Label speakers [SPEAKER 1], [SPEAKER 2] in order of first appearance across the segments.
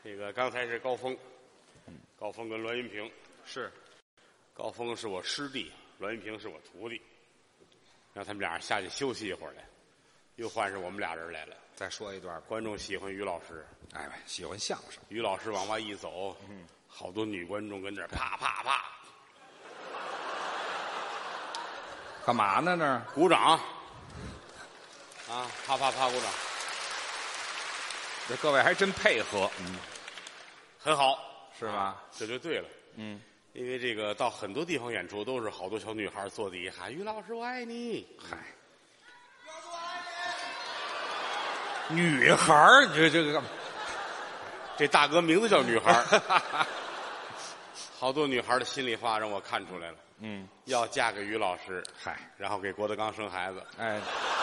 [SPEAKER 1] 这个刚才是高峰，高峰跟栾云平
[SPEAKER 2] 是，
[SPEAKER 1] 高峰是我师弟，栾云平是我徒弟，让他们俩下去休息一会儿来，又换上我们俩人来了。
[SPEAKER 2] 再说一段吧。
[SPEAKER 1] 观众喜欢于老师，
[SPEAKER 2] 哎，喜欢相声。
[SPEAKER 1] 于老师往外一走，好多女观众跟这儿啪啪啪
[SPEAKER 2] 干嘛呢？那儿
[SPEAKER 1] 鼓掌，啊，啪啪啪鼓掌，
[SPEAKER 2] 这各位还真配合，
[SPEAKER 1] 很好，
[SPEAKER 2] 是吧？
[SPEAKER 1] 啊这就对了。因为这个到很多地方演出都是好多小女孩坐底下喊于老师我爱你，
[SPEAKER 2] 嗨，女孩儿，你这个干嘛？
[SPEAKER 1] 这大哥名字叫女孩儿好多女孩的心里话让我看出来了。要嫁给于老师，
[SPEAKER 2] 嗨，
[SPEAKER 1] 然后给郭德纲生孩子。
[SPEAKER 2] 哎，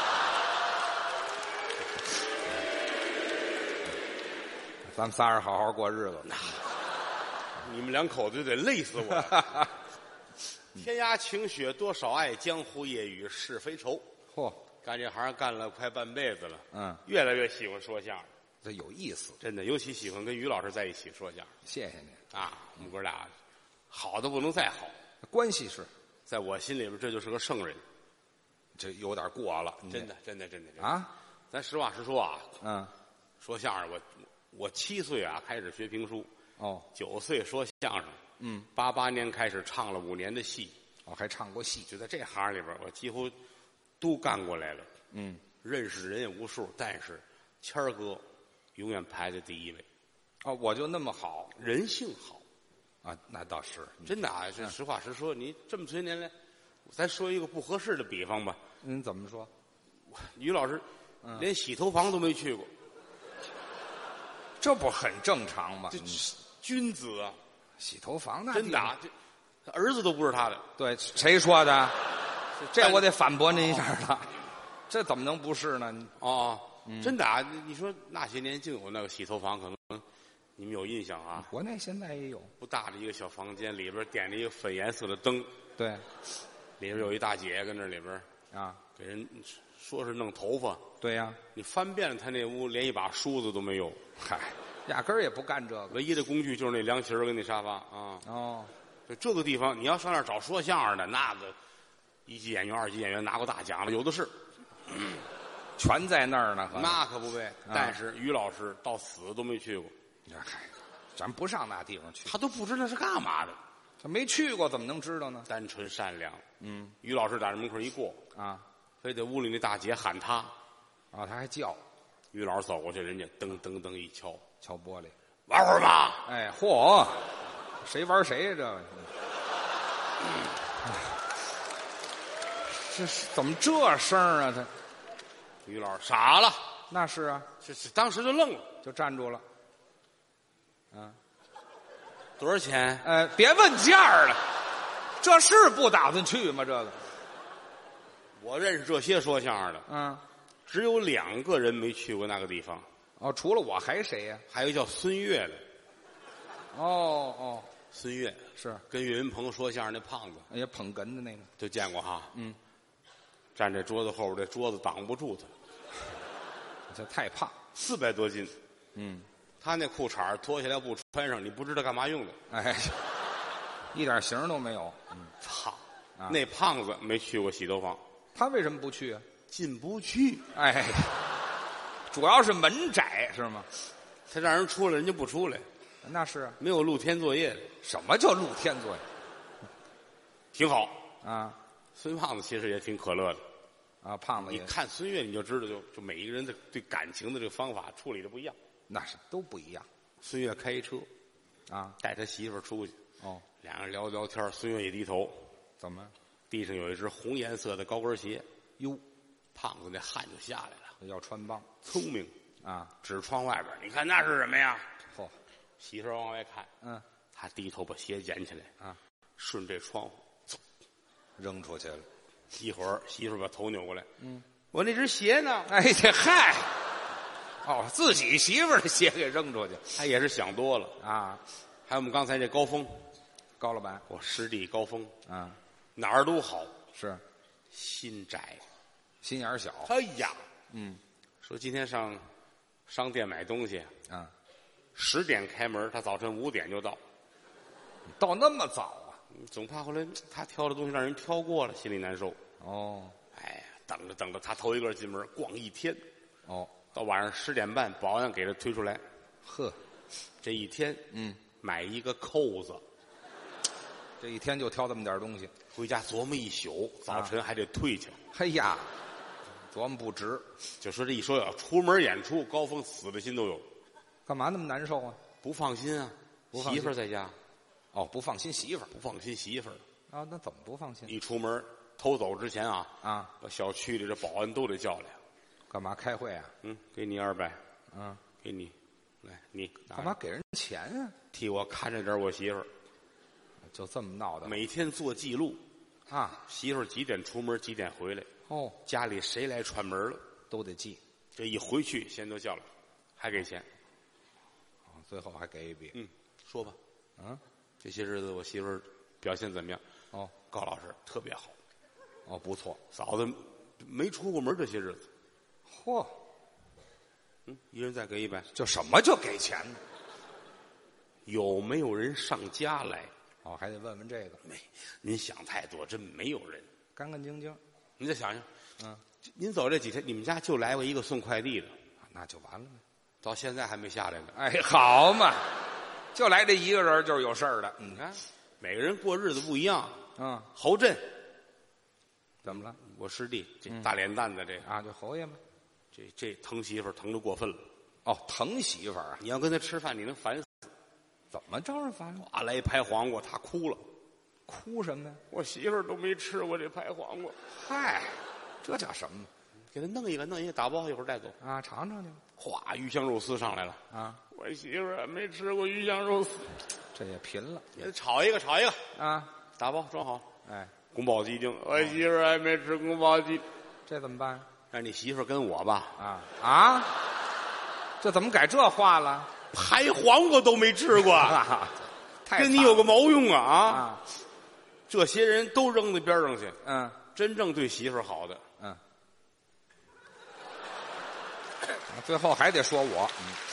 [SPEAKER 2] 咱们仨人好好过日子。
[SPEAKER 1] 你们两口子就得累死我了。天涯晴雪多少爱，江湖夜雨是非愁。
[SPEAKER 2] 嚯，
[SPEAKER 1] 干这行干了快半辈子了，
[SPEAKER 2] 嗯，
[SPEAKER 1] 越来越喜欢说相声，
[SPEAKER 2] 这有意思。
[SPEAKER 1] 真的，尤其喜欢跟于老师在一起说相声
[SPEAKER 2] 谢谢您。
[SPEAKER 1] 啊。我们哥俩好的不能再好，
[SPEAKER 2] 关系是，
[SPEAKER 1] 在我心里边这就是个圣人，
[SPEAKER 2] 这有点过了，
[SPEAKER 1] 真的，真的，真的
[SPEAKER 2] 啊。
[SPEAKER 1] 咱实话实说啊，说相声我7岁啊开始学评书，
[SPEAKER 2] 哦
[SPEAKER 1] 9岁说相声，88年开始唱了5年的戏，
[SPEAKER 2] 哦，还唱过戏。
[SPEAKER 1] 就在这行里边，我几乎都干过来了。认识的人也无数，但是谦儿哥永远排在第一位，
[SPEAKER 2] 哦，我就那么好
[SPEAKER 1] 人性好，
[SPEAKER 2] 啊？那倒是。
[SPEAKER 1] 真的啊，这实话实说。你这么些年来，咱说一个不合适的比方吧，
[SPEAKER 2] 您怎么说？
[SPEAKER 1] 于老师连洗头房都没去过，
[SPEAKER 2] 这不很正常吗？
[SPEAKER 1] 这君子啊，
[SPEAKER 2] 洗头房那
[SPEAKER 1] 真的啊，这儿子都不是他的。
[SPEAKER 2] 对，谁说的？这我得反驳您一下了。这怎么能不是呢？
[SPEAKER 1] 哦，真的啊！你说那些年就有那个洗头房，可能你们有印象啊？
[SPEAKER 2] 国内现在也有。
[SPEAKER 1] 不大的一个小房间，里边点着一个粉颜色的灯，
[SPEAKER 2] 对，
[SPEAKER 1] 里边有一大姐跟那里边
[SPEAKER 2] 啊，
[SPEAKER 1] 给人说是弄头发。
[SPEAKER 2] 对呀。
[SPEAKER 1] 你翻遍了他那屋，连一把梳子都没有，
[SPEAKER 2] 嗨，压根儿也不干这个。
[SPEAKER 1] 唯一的工具就是那凉席儿跟那沙发啊。
[SPEAKER 2] 哦，
[SPEAKER 1] 就这个地方，你要上那儿找说相声的，那个1级演员、2级演员拿过大奖了，有的是。
[SPEAKER 2] 全在那儿呢。
[SPEAKER 1] 那可不呗。但是于老师到死都没去过。
[SPEAKER 2] 嗨，咱不上那地方去。
[SPEAKER 1] 他都不知道是干嘛的。
[SPEAKER 2] 他没去过，怎么能知道呢？
[SPEAKER 1] 单纯善良。于老师打这门口一过
[SPEAKER 2] 啊，
[SPEAKER 1] 非得屋里那大姐喊他。
[SPEAKER 2] 啊，他还叫。
[SPEAKER 1] 于老师走过去，人家噔噔噔一敲，
[SPEAKER 2] 敲玻璃，
[SPEAKER 1] 玩会儿吧。
[SPEAKER 2] 哎，嚯，谁玩谁呀？这个，这是怎么这声儿啊？他
[SPEAKER 1] 于老师傻了，
[SPEAKER 2] 那是啊，
[SPEAKER 1] 这当时就愣了。
[SPEAKER 2] 就站住了。
[SPEAKER 1] 多少钱？
[SPEAKER 2] 别问价儿了，这是不打算去吗？这个，
[SPEAKER 1] 我认识这些说相声的，只有2个人没去过那个地方。
[SPEAKER 2] 哦，除了我还谁呀？
[SPEAKER 1] 还有一个叫孙越的。
[SPEAKER 2] 哦，
[SPEAKER 1] 孙越
[SPEAKER 2] 是
[SPEAKER 1] 跟岳云鹏说相声那胖子，
[SPEAKER 2] 也捧哏的那个。
[SPEAKER 1] 就见过哈。站这桌子后边，这桌子挡不住他，
[SPEAKER 2] 这太胖。
[SPEAKER 1] 400多斤。他那裤衩脱下来不穿上，你不知道干嘛用的。
[SPEAKER 2] 哎，一点型都没有。
[SPEAKER 1] 操！那胖子没去过洗头房，
[SPEAKER 2] 他为什么不去啊？
[SPEAKER 1] 进不去。
[SPEAKER 2] 哎，主要是门窄是吗？
[SPEAKER 1] 他让人出来，人家不出来。
[SPEAKER 2] 那是啊。
[SPEAKER 1] 没有露天作业的。
[SPEAKER 2] 什么叫露天作业？
[SPEAKER 1] 挺好
[SPEAKER 2] 啊。
[SPEAKER 1] 孙胖子其实也挺可乐的。
[SPEAKER 2] 啊，胖子
[SPEAKER 1] 你
[SPEAKER 2] 也。
[SPEAKER 1] 看孙越，你就知道，就每一个人的对感情的这个方法处理的不一样。
[SPEAKER 2] 那是都不一样。
[SPEAKER 1] 孙越开一车，带他媳妇儿出去。
[SPEAKER 2] 哦，
[SPEAKER 1] 两人聊聊天，孙越一低头，
[SPEAKER 2] 怎么？
[SPEAKER 1] 地上有一只红颜色的高跟鞋。
[SPEAKER 2] 哟，
[SPEAKER 1] 胖子那汗就下来了。
[SPEAKER 2] 要穿帮。
[SPEAKER 1] 聪明
[SPEAKER 2] 啊！
[SPEAKER 1] 指窗外边，你看那是什么呀？
[SPEAKER 2] 嚯！
[SPEAKER 1] 媳妇儿往外看，他低头把鞋捡起来，顺这窗户
[SPEAKER 2] 扔出去了。
[SPEAKER 1] 一会儿媳妇儿把头扭过来，我那只鞋呢？
[SPEAKER 2] 哎，这嗨，哦，自己媳妇儿的鞋给扔出去，
[SPEAKER 1] 他也是想多了
[SPEAKER 2] 啊。
[SPEAKER 1] 还有我们刚才这高峰，
[SPEAKER 2] 高老板，
[SPEAKER 1] 我师弟高峰哪儿都好，
[SPEAKER 2] 是
[SPEAKER 1] 心窄，
[SPEAKER 2] 心眼儿小。
[SPEAKER 1] 哎呀，说今天上商店买东西， 10点开门，他早晨5点就到。
[SPEAKER 2] 到那么早啊？
[SPEAKER 1] 总怕后来他挑的东西让人挑过了，心里难受。
[SPEAKER 2] 哦，
[SPEAKER 1] 哎，等着等着，他头一个进门逛一天。
[SPEAKER 2] 哦，
[SPEAKER 1] 到晚上10点半，保安给他推出来。
[SPEAKER 2] 呵，
[SPEAKER 1] 这一天，买一个扣子，
[SPEAKER 2] 这一天就挑这么点东西，
[SPEAKER 1] 回家琢磨一宿，早晨还得退去。
[SPEAKER 2] 嘿呀，琢磨不值。
[SPEAKER 1] 就说这一说要出门演出，高峰死的心都有，
[SPEAKER 2] 干嘛那么难受啊？
[SPEAKER 1] 不放心啊，
[SPEAKER 2] 不放心
[SPEAKER 1] 媳妇儿在家，
[SPEAKER 2] 哦，不放心媳妇儿
[SPEAKER 1] 不放心媳妇儿。
[SPEAKER 2] 啊？那怎么不放心？
[SPEAKER 1] 一出门偷走之前啊，
[SPEAKER 2] 啊，
[SPEAKER 1] 把小区里的保安都得叫来。
[SPEAKER 2] 干嘛开会啊？
[SPEAKER 1] 给你200，给你，来你
[SPEAKER 2] 干嘛给人钱啊？
[SPEAKER 1] 替我看着点我媳妇儿，
[SPEAKER 2] 就这么闹的
[SPEAKER 1] 每天做记录，
[SPEAKER 2] 啊？
[SPEAKER 1] 媳妇儿几点出门，几点回来，
[SPEAKER 2] 哦，
[SPEAKER 1] 家里谁来串门了，
[SPEAKER 2] 都得记，
[SPEAKER 1] 这一回去先都叫来，还给钱。
[SPEAKER 2] 最后还给一笔。
[SPEAKER 1] 说吧，这些日子我媳妇儿表现怎么样？
[SPEAKER 2] 哦，
[SPEAKER 1] 高老师特别好，
[SPEAKER 2] 哦，不错。
[SPEAKER 1] 嫂子没出过门这些日子。
[SPEAKER 2] 嚯，
[SPEAKER 1] 一人再给100。
[SPEAKER 2] 这什么就给钱呢？
[SPEAKER 1] 有没有人上家来？
[SPEAKER 2] 哦，还得问问这个。
[SPEAKER 1] 没，您想太多，真没有人。
[SPEAKER 2] 干干净净。
[SPEAKER 1] 您再想想，您走这几天，你们家就来过一个送快递的，
[SPEAKER 2] 那就完了呗。
[SPEAKER 1] 到现在还没下来呢。
[SPEAKER 2] 哎，好嘛，就来这一个人就是有事儿的。
[SPEAKER 1] 你看，每个人过日子不一样。侯震，
[SPEAKER 2] 怎么了？
[SPEAKER 1] 我师弟，这大脸蛋子，这
[SPEAKER 2] 啊，就侯爷嘛。
[SPEAKER 1] 这疼媳妇儿疼得过分了。
[SPEAKER 2] 哦，疼媳妇儿啊？
[SPEAKER 1] 你要跟他吃饭，你能烦死。
[SPEAKER 2] 怎么招人烦？
[SPEAKER 1] 哇，来一拍黄瓜，他哭了。
[SPEAKER 2] 哭什么呀？
[SPEAKER 1] 我媳妇儿都没吃过这拍黄瓜。
[SPEAKER 2] 嗨，这叫什么？
[SPEAKER 1] 给他弄一个，打包一会儿带走
[SPEAKER 2] 啊，尝尝去。
[SPEAKER 1] 哗，鱼香肉丝上来了
[SPEAKER 2] 啊！
[SPEAKER 1] 我媳妇儿没吃过鱼香肉丝，
[SPEAKER 2] 这也贫了。
[SPEAKER 1] 给他炒一个
[SPEAKER 2] 啊！
[SPEAKER 1] 打包装好。
[SPEAKER 2] 哎，
[SPEAKER 1] 宫保鸡丁，我媳妇儿还没吃宫保鸡，
[SPEAKER 2] 这怎么办？
[SPEAKER 1] 让你媳妇儿跟我吧。
[SPEAKER 2] 啊！这怎么改这话了？
[SPEAKER 1] 拍黄瓜都没吃过，跟你有个毛用啊！这些人都扔到边上去。真正对媳妇儿好的，
[SPEAKER 2] 最后还得说我。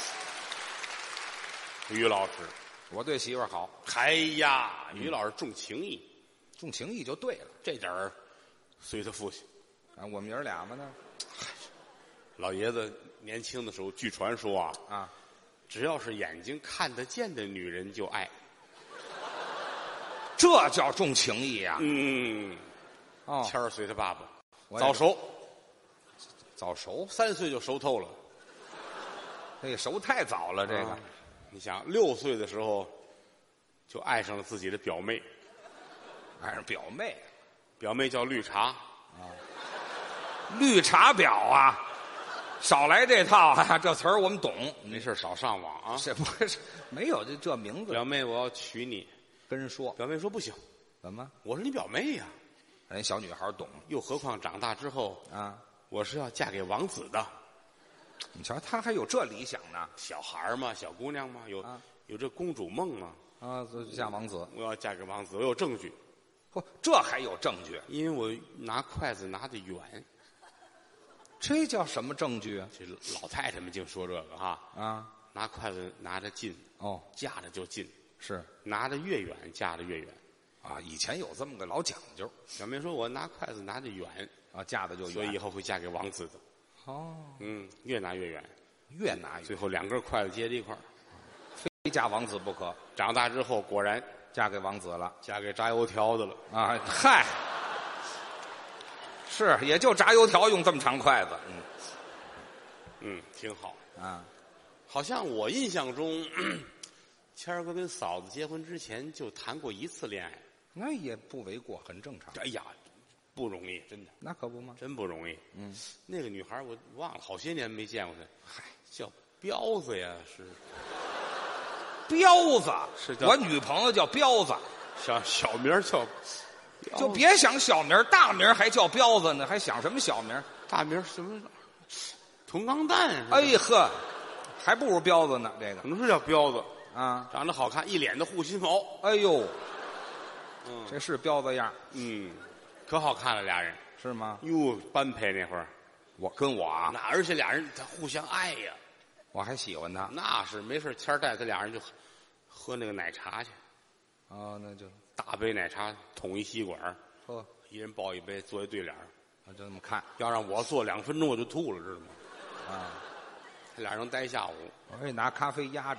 [SPEAKER 1] 于老师，
[SPEAKER 2] 我对媳妇儿好。
[SPEAKER 1] 哎呀，于老师重情义，
[SPEAKER 2] 重情义就对了。
[SPEAKER 1] 这点儿随他父亲。
[SPEAKER 2] 我们爷儿俩嘛呢？
[SPEAKER 1] 老爷子年轻的时候，据传说只要是眼睛看得见的女人就爱。
[SPEAKER 2] 这叫重情义啊！
[SPEAKER 1] 谦儿随他爸爸
[SPEAKER 2] 早
[SPEAKER 1] 熟，3岁就熟透了。
[SPEAKER 2] 这熟太早了，这个。
[SPEAKER 1] 你想，6岁的时候就爱上了自己的表妹，
[SPEAKER 2] 爱上表妹，
[SPEAKER 1] 表妹叫绿茶。
[SPEAKER 2] 绿茶婊啊！少来这套啊！这词儿我们懂。
[SPEAKER 1] 没事少上网啊。
[SPEAKER 2] 这不是没有这名字。
[SPEAKER 1] 表妹，我要娶你。
[SPEAKER 2] 跟人说。
[SPEAKER 1] 表妹说不行。
[SPEAKER 2] 怎么？
[SPEAKER 1] 我是你表妹呀。
[SPEAKER 2] 人小女孩懂。
[SPEAKER 1] 又何况长大之后我是要嫁给王子的。
[SPEAKER 2] 你瞧，她还有这理想呢。
[SPEAKER 1] 小孩嘛，小姑娘嘛，有这公主梦嘛。
[SPEAKER 2] 嫁王子。
[SPEAKER 1] 我要嫁给王子，我有证据。
[SPEAKER 2] 嚯，这还有证据？
[SPEAKER 1] 因为我拿筷子拿得远。
[SPEAKER 2] 这叫什么证据啊？
[SPEAKER 1] 这老太太们净说这个拿筷子拿得近，架得就近，
[SPEAKER 2] 是
[SPEAKER 1] 拿得越远架得越远。
[SPEAKER 2] 以前有这么个老讲究。
[SPEAKER 1] 小妹说我拿筷子拿得远
[SPEAKER 2] 架得就远，
[SPEAKER 1] 所以以后会嫁给王子的。越拿越远，
[SPEAKER 2] 越拿越远，
[SPEAKER 1] 最后2根筷子接在一块儿，
[SPEAKER 2] 非嫁王子不可。
[SPEAKER 1] 长大之后果然
[SPEAKER 2] 嫁给王子了，
[SPEAKER 1] 嫁给炸油条的了。
[SPEAKER 2] 嗨，是也就炸油条用这么长筷子。
[SPEAKER 1] 挺好好像我印象中，谦儿哥跟嫂子结婚之前就谈过1次恋爱，
[SPEAKER 2] 那也不为过，很正常。
[SPEAKER 1] 哎呀，不容易，真的。
[SPEAKER 2] 那可不吗？
[SPEAKER 1] 真不容易。那个女孩我忘了，好些年没见过她。叫彪子呀，是
[SPEAKER 2] 彪子，
[SPEAKER 1] 是叫
[SPEAKER 2] 我女朋友叫彪子，
[SPEAKER 1] 小名叫，
[SPEAKER 2] 就别想小名，大名还叫彪子呢，还想什么小名？
[SPEAKER 1] 大名什么？铜钢蛋。
[SPEAKER 2] 哎呵，还不如彪子呢。这个
[SPEAKER 1] 可能是叫彪子
[SPEAKER 2] 长
[SPEAKER 1] 得好看，一脸的护心毛。
[SPEAKER 2] 哎呦，这是彪子样。
[SPEAKER 1] 可好看了，俩人
[SPEAKER 2] 是吗？
[SPEAKER 1] 哟，般配那会儿，
[SPEAKER 2] 我跟我
[SPEAKER 1] 而且俩人他互相爱呀。
[SPEAKER 2] 我还喜欢他。
[SPEAKER 1] 那是没事，谦儿带他俩人就喝那个奶茶去。
[SPEAKER 2] 哦，那就
[SPEAKER 1] 大杯奶茶，捅一吸管，
[SPEAKER 2] 喝，
[SPEAKER 1] 一人抱一杯，坐一对联。
[SPEAKER 2] 我就这么看。
[SPEAKER 1] 要让我坐2分钟我就吐了，知道吗？
[SPEAKER 2] 啊，
[SPEAKER 1] 他俩能待下午。
[SPEAKER 2] 我给拿咖啡压着。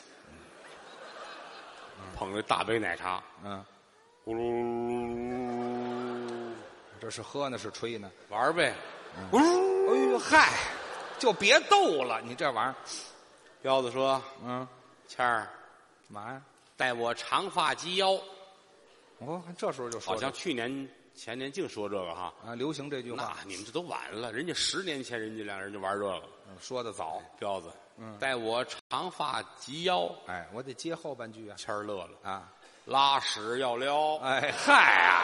[SPEAKER 1] 捧着大杯奶茶，咕噜噜，
[SPEAKER 2] 这是喝呢是吹呢？
[SPEAKER 1] 玩呗。
[SPEAKER 2] 哎呦嗨，就别逗了，你这玩意儿。
[SPEAKER 1] 彪子说：“谦儿，
[SPEAKER 2] 干嘛呀？
[SPEAKER 1] 待我长发及腰。”
[SPEAKER 2] 哦，这时候就说，
[SPEAKER 1] 去年前年净说这个哈
[SPEAKER 2] 啊，流行这句话。
[SPEAKER 1] 那你们这都晚了，人家10年前人家俩人就玩这个。
[SPEAKER 2] 说的早。
[SPEAKER 1] 彪子，待我长发及腰。
[SPEAKER 2] 哎，我得接后半句啊。
[SPEAKER 1] 谦儿乐了
[SPEAKER 2] 啊，
[SPEAKER 1] 拉屎要撩。
[SPEAKER 2] 哎嗨呀，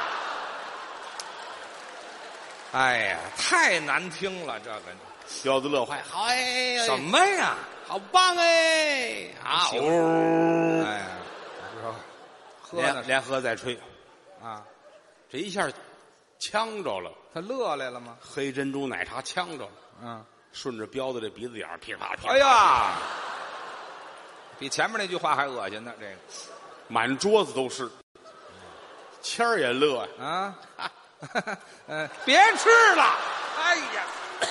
[SPEAKER 2] 哎呀，太难听了，这个。
[SPEAKER 1] 彪子乐坏，好哎，
[SPEAKER 2] 什么呀？
[SPEAKER 1] 好棒哎！啊，
[SPEAKER 2] 哎呀，喝
[SPEAKER 1] 连喝再吹，
[SPEAKER 2] 啊，
[SPEAKER 1] 这一下呛着了。
[SPEAKER 2] 他乐来了吗？
[SPEAKER 1] 黑珍珠奶茶呛着了，顺着彪子这鼻子眼噼啪噼啪。
[SPEAKER 2] 哎呀，比前面那句话还恶心呢，这个
[SPEAKER 1] 满桌子都是。谦儿也乐
[SPEAKER 2] 啊，别吃了，哎呀，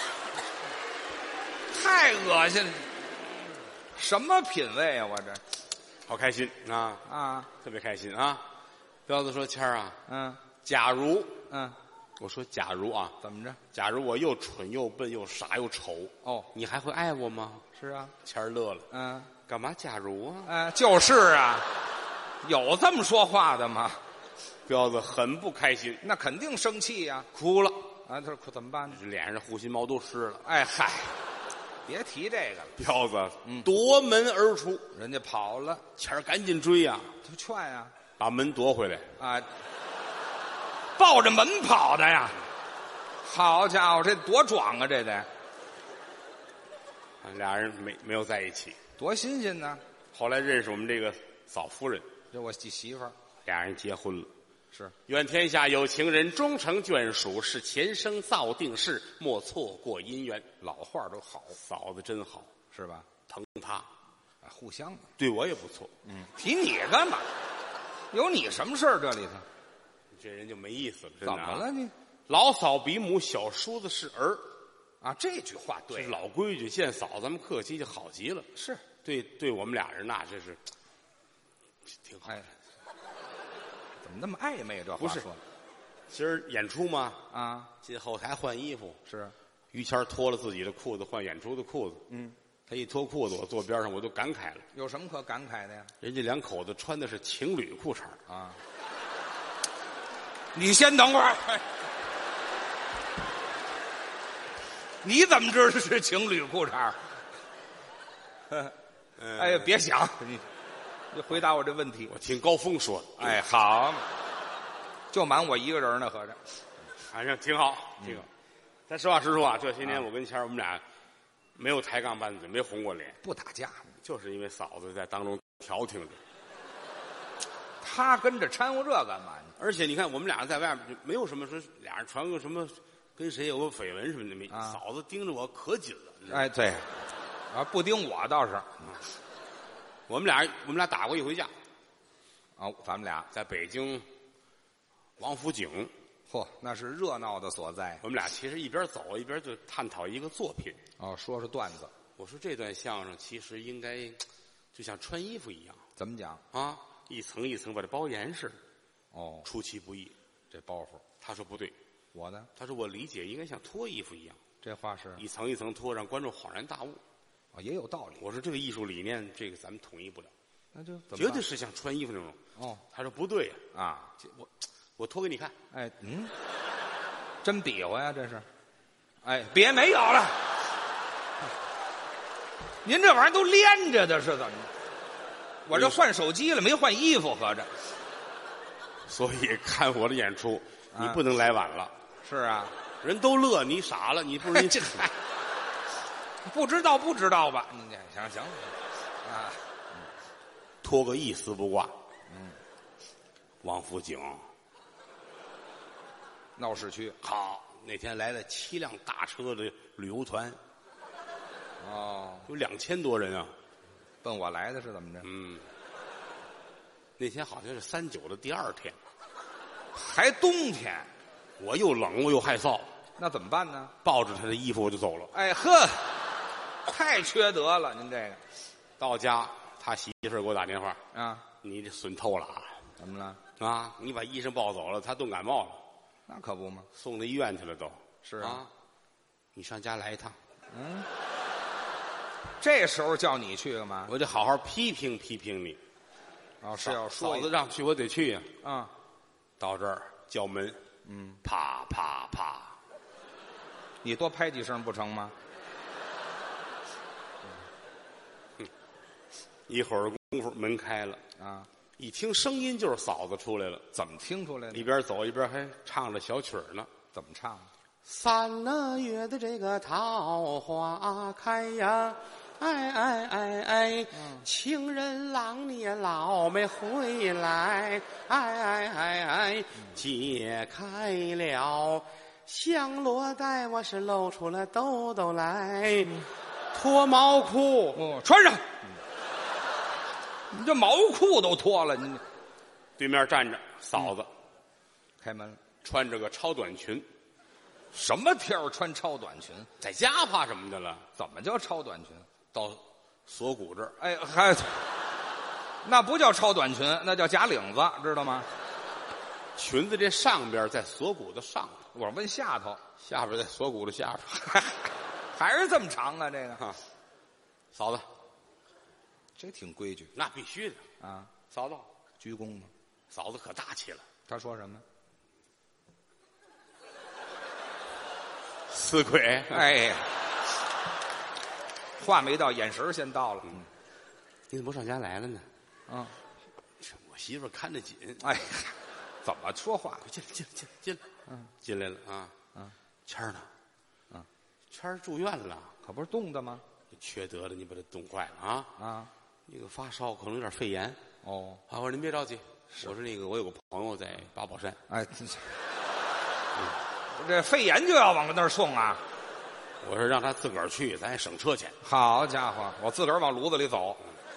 [SPEAKER 2] 太恶心了，什么品味啊，我这
[SPEAKER 1] 好开心啊，特别开心啊。彪子说：“谦儿啊，假如，我说假如啊，
[SPEAKER 2] 怎么着？
[SPEAKER 1] 假如我又蠢又笨又傻又丑，你还会爱我吗？”
[SPEAKER 2] 是啊，
[SPEAKER 1] 谦儿乐了，干嘛假如啊？
[SPEAKER 2] 就是啊，有这么说话的吗？
[SPEAKER 1] 彪子很不开心，
[SPEAKER 2] 那肯定生气呀，
[SPEAKER 1] 哭了
[SPEAKER 2] 啊！他说哭怎么办呢？
[SPEAKER 1] 脸上护心毛都湿了。
[SPEAKER 2] 哎嗨，别提这个了。
[SPEAKER 1] 彪子夺门而出，
[SPEAKER 2] 人家跑了，
[SPEAKER 1] 谦儿赶紧追呀，
[SPEAKER 2] 他劝呀，
[SPEAKER 1] 把门夺回来
[SPEAKER 2] 啊，抱着门跑的呀！好家伙，这多壮啊！这得，
[SPEAKER 1] 俩人没有在一起，
[SPEAKER 2] 多新鲜呢！
[SPEAKER 1] 后来认识我们这个嫂夫人，
[SPEAKER 2] 这我媳妇儿，
[SPEAKER 1] 俩人结婚了。
[SPEAKER 2] 是，
[SPEAKER 1] 愿天下有情人终成眷属，是前生造定事，莫错过姻缘。
[SPEAKER 2] 老话都好，
[SPEAKER 1] 嫂子真好，
[SPEAKER 2] 是吧？
[SPEAKER 1] 疼他，
[SPEAKER 2] 互相的，
[SPEAKER 1] 对我也不错。
[SPEAKER 2] 提你干嘛？有你什么事儿？这里头，
[SPEAKER 1] 这人就没意思了。
[SPEAKER 2] 怎么了你？
[SPEAKER 1] 老嫂比母，小叔子是儿。
[SPEAKER 2] 啊，这句话对，
[SPEAKER 1] 这是老规矩。见嫂咱们客气就好极了。
[SPEAKER 2] 是，
[SPEAKER 1] 对我们俩人那真是挺好。
[SPEAKER 2] 怎么那么暧昧？这话说的，
[SPEAKER 1] 今儿演出吗？
[SPEAKER 2] 啊，
[SPEAKER 1] 进后台换衣服。
[SPEAKER 2] 是，
[SPEAKER 1] 于谦脱了自己的裤子，换演出的裤子。他一脱裤子，我坐边上我都感慨了。
[SPEAKER 2] 有什么可感慨的呀？
[SPEAKER 1] 人家两口子穿的是情侣裤衩
[SPEAKER 2] 啊！你先等会儿，你怎么知道是情侣裤衩？哎呀，别想你回答我这问题。
[SPEAKER 1] 我听高峰说的。
[SPEAKER 2] 哎，好，就瞒我一个人呢，合着，
[SPEAKER 1] 反正挺好，挺好。但实话实说啊，这些年我跟谦儿我们俩没有抬杠拌嘴，没红过脸，
[SPEAKER 2] 不打架，
[SPEAKER 1] 就是因为嫂子在当中调停着。
[SPEAKER 2] 他跟着掺和这干嘛呢？
[SPEAKER 1] 而且你看，我们俩在外面就没有什么说俩人传个什么跟谁有个绯闻什么的没。嫂子盯着我可紧了。
[SPEAKER 2] 哎，对，啊，不盯我倒是。
[SPEAKER 1] 我们俩打过一回架。
[SPEAKER 2] 哦，咱们俩
[SPEAKER 1] 在北京王府井。
[SPEAKER 2] 嚯，那是热闹的所在。
[SPEAKER 1] 我们俩其实一边走一边就探讨一个作品。
[SPEAKER 2] 哦，说是段子。
[SPEAKER 1] 我说这段相声其实应该就像穿衣服一样。
[SPEAKER 2] 怎么讲
[SPEAKER 1] 啊？一层一层把这包严实。
[SPEAKER 2] 哦，
[SPEAKER 1] 出其不意，
[SPEAKER 2] 这包袱。
[SPEAKER 1] 他说不对，
[SPEAKER 2] 我呢？
[SPEAKER 1] 他说我理解应该像脱衣服一样。
[SPEAKER 2] 这话是
[SPEAKER 1] 一层一层脱，让观众恍然大悟。
[SPEAKER 2] 啊，也有道理。
[SPEAKER 1] 我说这个艺术理念，这个咱们统一不了。
[SPEAKER 2] 那就
[SPEAKER 1] 绝对是像穿衣服那种。
[SPEAKER 2] 哦，
[SPEAKER 1] 他说不对
[SPEAKER 2] 啊，
[SPEAKER 1] 我脱给你看。
[SPEAKER 2] 哎，真比划呀，这是。哎，别没有了。您这玩意儿都连着的是怎么着？我这换手机了，没换衣服，合着。
[SPEAKER 1] 所以看我的演出，你不能来晚了。
[SPEAKER 2] 是啊，
[SPEAKER 1] 人都乐，你傻了，你不是
[SPEAKER 2] 这不知道吧？你行啊，
[SPEAKER 1] 脱个一丝不挂。王府井
[SPEAKER 2] 闹市区。
[SPEAKER 1] 好，那天来了7辆大车的旅游团。
[SPEAKER 2] 哦，
[SPEAKER 1] 有2000多人啊。
[SPEAKER 2] 奔我来的是怎么着？
[SPEAKER 1] 那天好像是39的第2天，
[SPEAKER 2] 还冬天，
[SPEAKER 1] 我又冷我又害臊，
[SPEAKER 2] 那怎么办呢？
[SPEAKER 1] 抱着他的衣服我就走了。
[SPEAKER 2] 哎呵，太缺德了，您这个。
[SPEAKER 1] 到家，他媳妇儿给我打电话
[SPEAKER 2] 啊，
[SPEAKER 1] 你这损透了啊！
[SPEAKER 2] 怎么了？
[SPEAKER 1] 啊，你把医生抱走了，他冻感冒了，
[SPEAKER 2] 那可不嘛。
[SPEAKER 1] 送到医院去了都。
[SPEAKER 2] 是啊，
[SPEAKER 1] 你上家来一趟。
[SPEAKER 2] 这时候叫你去干嘛？
[SPEAKER 1] 我得好好批评批评你。
[SPEAKER 2] 哦，是要说
[SPEAKER 1] 嫂子让去，我得去呀。
[SPEAKER 2] 啊，
[SPEAKER 1] 到这儿叫门，啪啪啪，
[SPEAKER 2] 你多拍几声不成吗？
[SPEAKER 1] 一会儿功夫门开了
[SPEAKER 2] 啊，
[SPEAKER 1] 一听声音就是嫂子出来了。
[SPEAKER 2] 怎么听出来的？
[SPEAKER 1] 一边走一边还唱着小曲儿呢。
[SPEAKER 2] 怎么唱
[SPEAKER 1] ？3个月的这个桃花开呀，哎哎哎哎，情人郎你也老没回来，哎哎哎哎，解开了香罗带，我是露出了兜兜来，脱毛裤，
[SPEAKER 2] 穿上。你这毛裤都脱了，你
[SPEAKER 1] 对面站着嫂子，
[SPEAKER 2] 开门了，
[SPEAKER 1] 穿着个超短裙。
[SPEAKER 2] 什么天儿穿超短裙？
[SPEAKER 1] 在家怕什么的了？
[SPEAKER 2] 怎么叫超短裙？
[SPEAKER 1] 到锁骨这儿，
[SPEAKER 2] 哎，还那不叫超短裙，那叫假领子，知道吗？
[SPEAKER 1] 裙子这上边在锁骨的上头，
[SPEAKER 2] 我问下头，
[SPEAKER 1] 下边在锁骨的下边，
[SPEAKER 2] 还是这么长啊？这个
[SPEAKER 1] 嫂子，
[SPEAKER 2] 这挺规矩，
[SPEAKER 1] 那必须的
[SPEAKER 2] 啊！
[SPEAKER 1] 嫂子，
[SPEAKER 2] 鞠躬嘛。
[SPEAKER 1] 嫂子可大气了。
[SPEAKER 2] 他说什么？
[SPEAKER 1] 死鬼！
[SPEAKER 2] 哎呀，话没到，眼神先到了。
[SPEAKER 1] 你怎么不上家来了呢？我媳妇看着紧。
[SPEAKER 2] 哎，怎么说话？
[SPEAKER 1] 进来，进来了啊！谦儿呢？谦儿住院了，
[SPEAKER 2] 可不是冻的吗？
[SPEAKER 1] 缺德了，你把他冻坏了啊！那个发烧，可能有点肺炎。
[SPEAKER 2] 哦，
[SPEAKER 1] 我说您别着急，我说那个我有个朋友在八宝山。
[SPEAKER 2] 哎，这肺炎就要往那儿送啊！
[SPEAKER 1] 我说让他自个儿去，咱也省车钱。
[SPEAKER 2] 好家伙，我自个儿往炉子里走，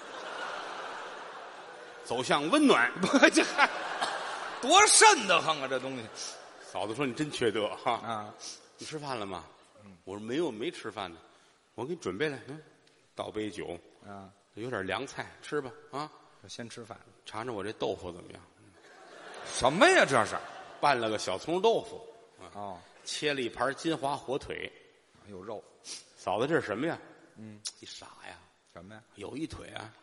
[SPEAKER 1] 走向温暖。
[SPEAKER 2] 不，这多瘆得慌啊！这东西。
[SPEAKER 1] 嫂子说：“你真缺德哈！
[SPEAKER 2] 啊，
[SPEAKER 1] 你吃饭了吗？”我说：“没有，没吃饭呢。我给你准备了，倒杯酒
[SPEAKER 2] 啊，
[SPEAKER 1] 有点凉菜，吃吧啊！
[SPEAKER 2] 先吃饭，
[SPEAKER 1] 尝尝我这豆腐怎么样？
[SPEAKER 2] 什么呀？这是
[SPEAKER 1] 拌了个小葱豆腐。
[SPEAKER 2] 哦，
[SPEAKER 1] 切了一盘金华火腿，
[SPEAKER 2] 有肉。
[SPEAKER 1] 嫂子，这是什么呀？你傻呀？
[SPEAKER 2] 什么呀？
[SPEAKER 1] 有一腿啊！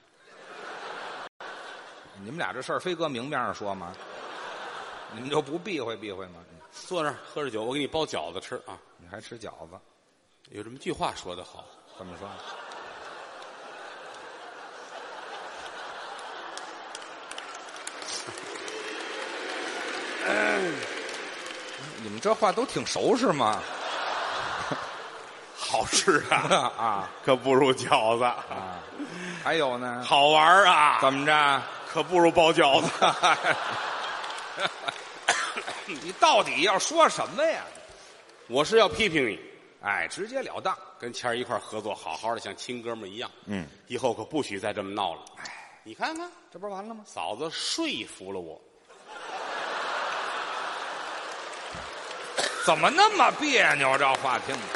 [SPEAKER 2] 你们俩这事儿非搁明面上说吗？你们就不避讳避讳吗？
[SPEAKER 1] 坐那儿喝着酒，我给你包饺子吃啊！
[SPEAKER 2] 你还吃饺子？
[SPEAKER 1] 有这么句话说得好，
[SPEAKER 2] 怎么说？你们这话都挺熟是吗？
[SPEAKER 1] 好吃啊
[SPEAKER 2] 啊，
[SPEAKER 1] 可不如饺子
[SPEAKER 2] 啊。还有呢？
[SPEAKER 1] 好玩啊！
[SPEAKER 2] 怎么着？
[SPEAKER 1] 可不如包饺子。
[SPEAKER 2] 你到底要说什么呀？
[SPEAKER 1] 我是要批评你，
[SPEAKER 2] 哎，直截了当，
[SPEAKER 1] 跟谦儿一块合作，好好的像亲哥们一样。以后可不许再这么闹了。哎，你看看，
[SPEAKER 2] 这不是完了吗？嫂
[SPEAKER 1] 子说服了我。
[SPEAKER 2] 怎么那么别扭？这话听着。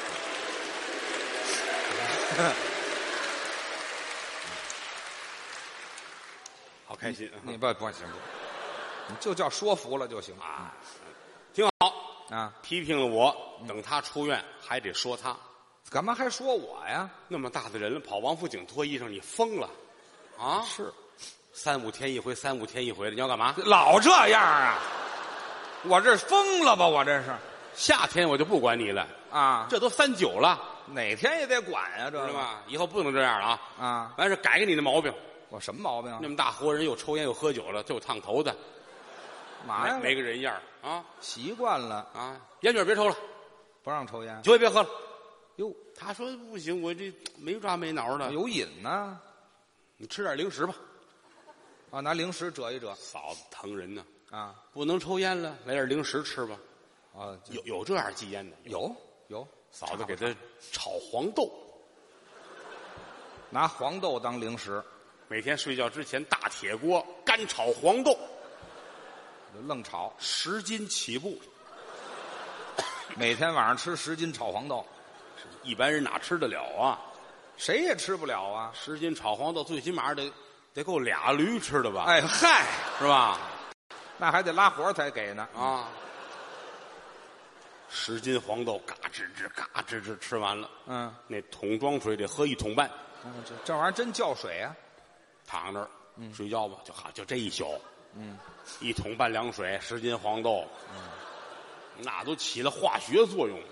[SPEAKER 1] 好开心啊！
[SPEAKER 2] 你不行，你就叫说服了就行
[SPEAKER 1] 啊，挺好
[SPEAKER 2] 啊。
[SPEAKER 1] 批评了我，等他出院还得说他，
[SPEAKER 2] 干嘛还说我呀？
[SPEAKER 1] 那么大的人了，跑王府井脱衣裳，你疯了啊？
[SPEAKER 2] 是
[SPEAKER 1] ，3、5天一回，3、5天一回的，你要干嘛？
[SPEAKER 2] 老这样啊！我这疯了吧？我这是
[SPEAKER 1] 夏天我就不管你了
[SPEAKER 2] 啊！
[SPEAKER 1] 这都39了，
[SPEAKER 2] 哪天也得管呀，知道
[SPEAKER 1] 吗？以后不能这样了啊！
[SPEAKER 2] 啊，
[SPEAKER 1] 完事改你的毛病。
[SPEAKER 2] 我什么毛病？
[SPEAKER 1] 那么大活人又抽烟又喝酒了，就烫头的，
[SPEAKER 2] 嘛呀？
[SPEAKER 1] 没个人样啊！
[SPEAKER 2] 习惯了
[SPEAKER 1] 啊！烟卷别抽了，
[SPEAKER 2] 不让抽烟，
[SPEAKER 1] 酒也别喝了。
[SPEAKER 2] 哟，
[SPEAKER 1] 他说不行，我这没抓没挠的，
[SPEAKER 2] 有瘾呢。
[SPEAKER 1] 你吃点零食吧。
[SPEAKER 2] 啊，拿零食遮一遮。
[SPEAKER 1] 嫂子疼人呢。
[SPEAKER 2] 啊，
[SPEAKER 1] 不能抽烟了，来点零食吃吧。
[SPEAKER 2] 啊，
[SPEAKER 1] 有这样忌烟的？
[SPEAKER 2] 有。
[SPEAKER 1] 嫂子给他炒黄豆。
[SPEAKER 2] 拿黄豆当零食，
[SPEAKER 1] 每天睡觉之前大铁锅干炒黄豆
[SPEAKER 2] 愣炒，
[SPEAKER 1] 10斤起步，
[SPEAKER 2] 每天晚上吃10斤炒黄豆，
[SPEAKER 1] 一般人哪吃得了啊
[SPEAKER 2] 谁也吃不了啊。
[SPEAKER 1] ？10斤炒黄豆最起码得够俩驴吃的吧？
[SPEAKER 2] 哎嗨，
[SPEAKER 1] 是吧？
[SPEAKER 2] 那还得拉活才给呢。
[SPEAKER 1] 啊，10斤黄豆嘎吱吱嘎吱吱吃完了，
[SPEAKER 2] 嗯，
[SPEAKER 1] 那桶装水得喝1桶半，
[SPEAKER 2] 这玩意儿真叫水啊。
[SPEAKER 1] 躺那儿睡觉吧，就这一宿，
[SPEAKER 2] 嗯
[SPEAKER 1] ，1桶半凉水，10斤黄豆，那都起了化学作用。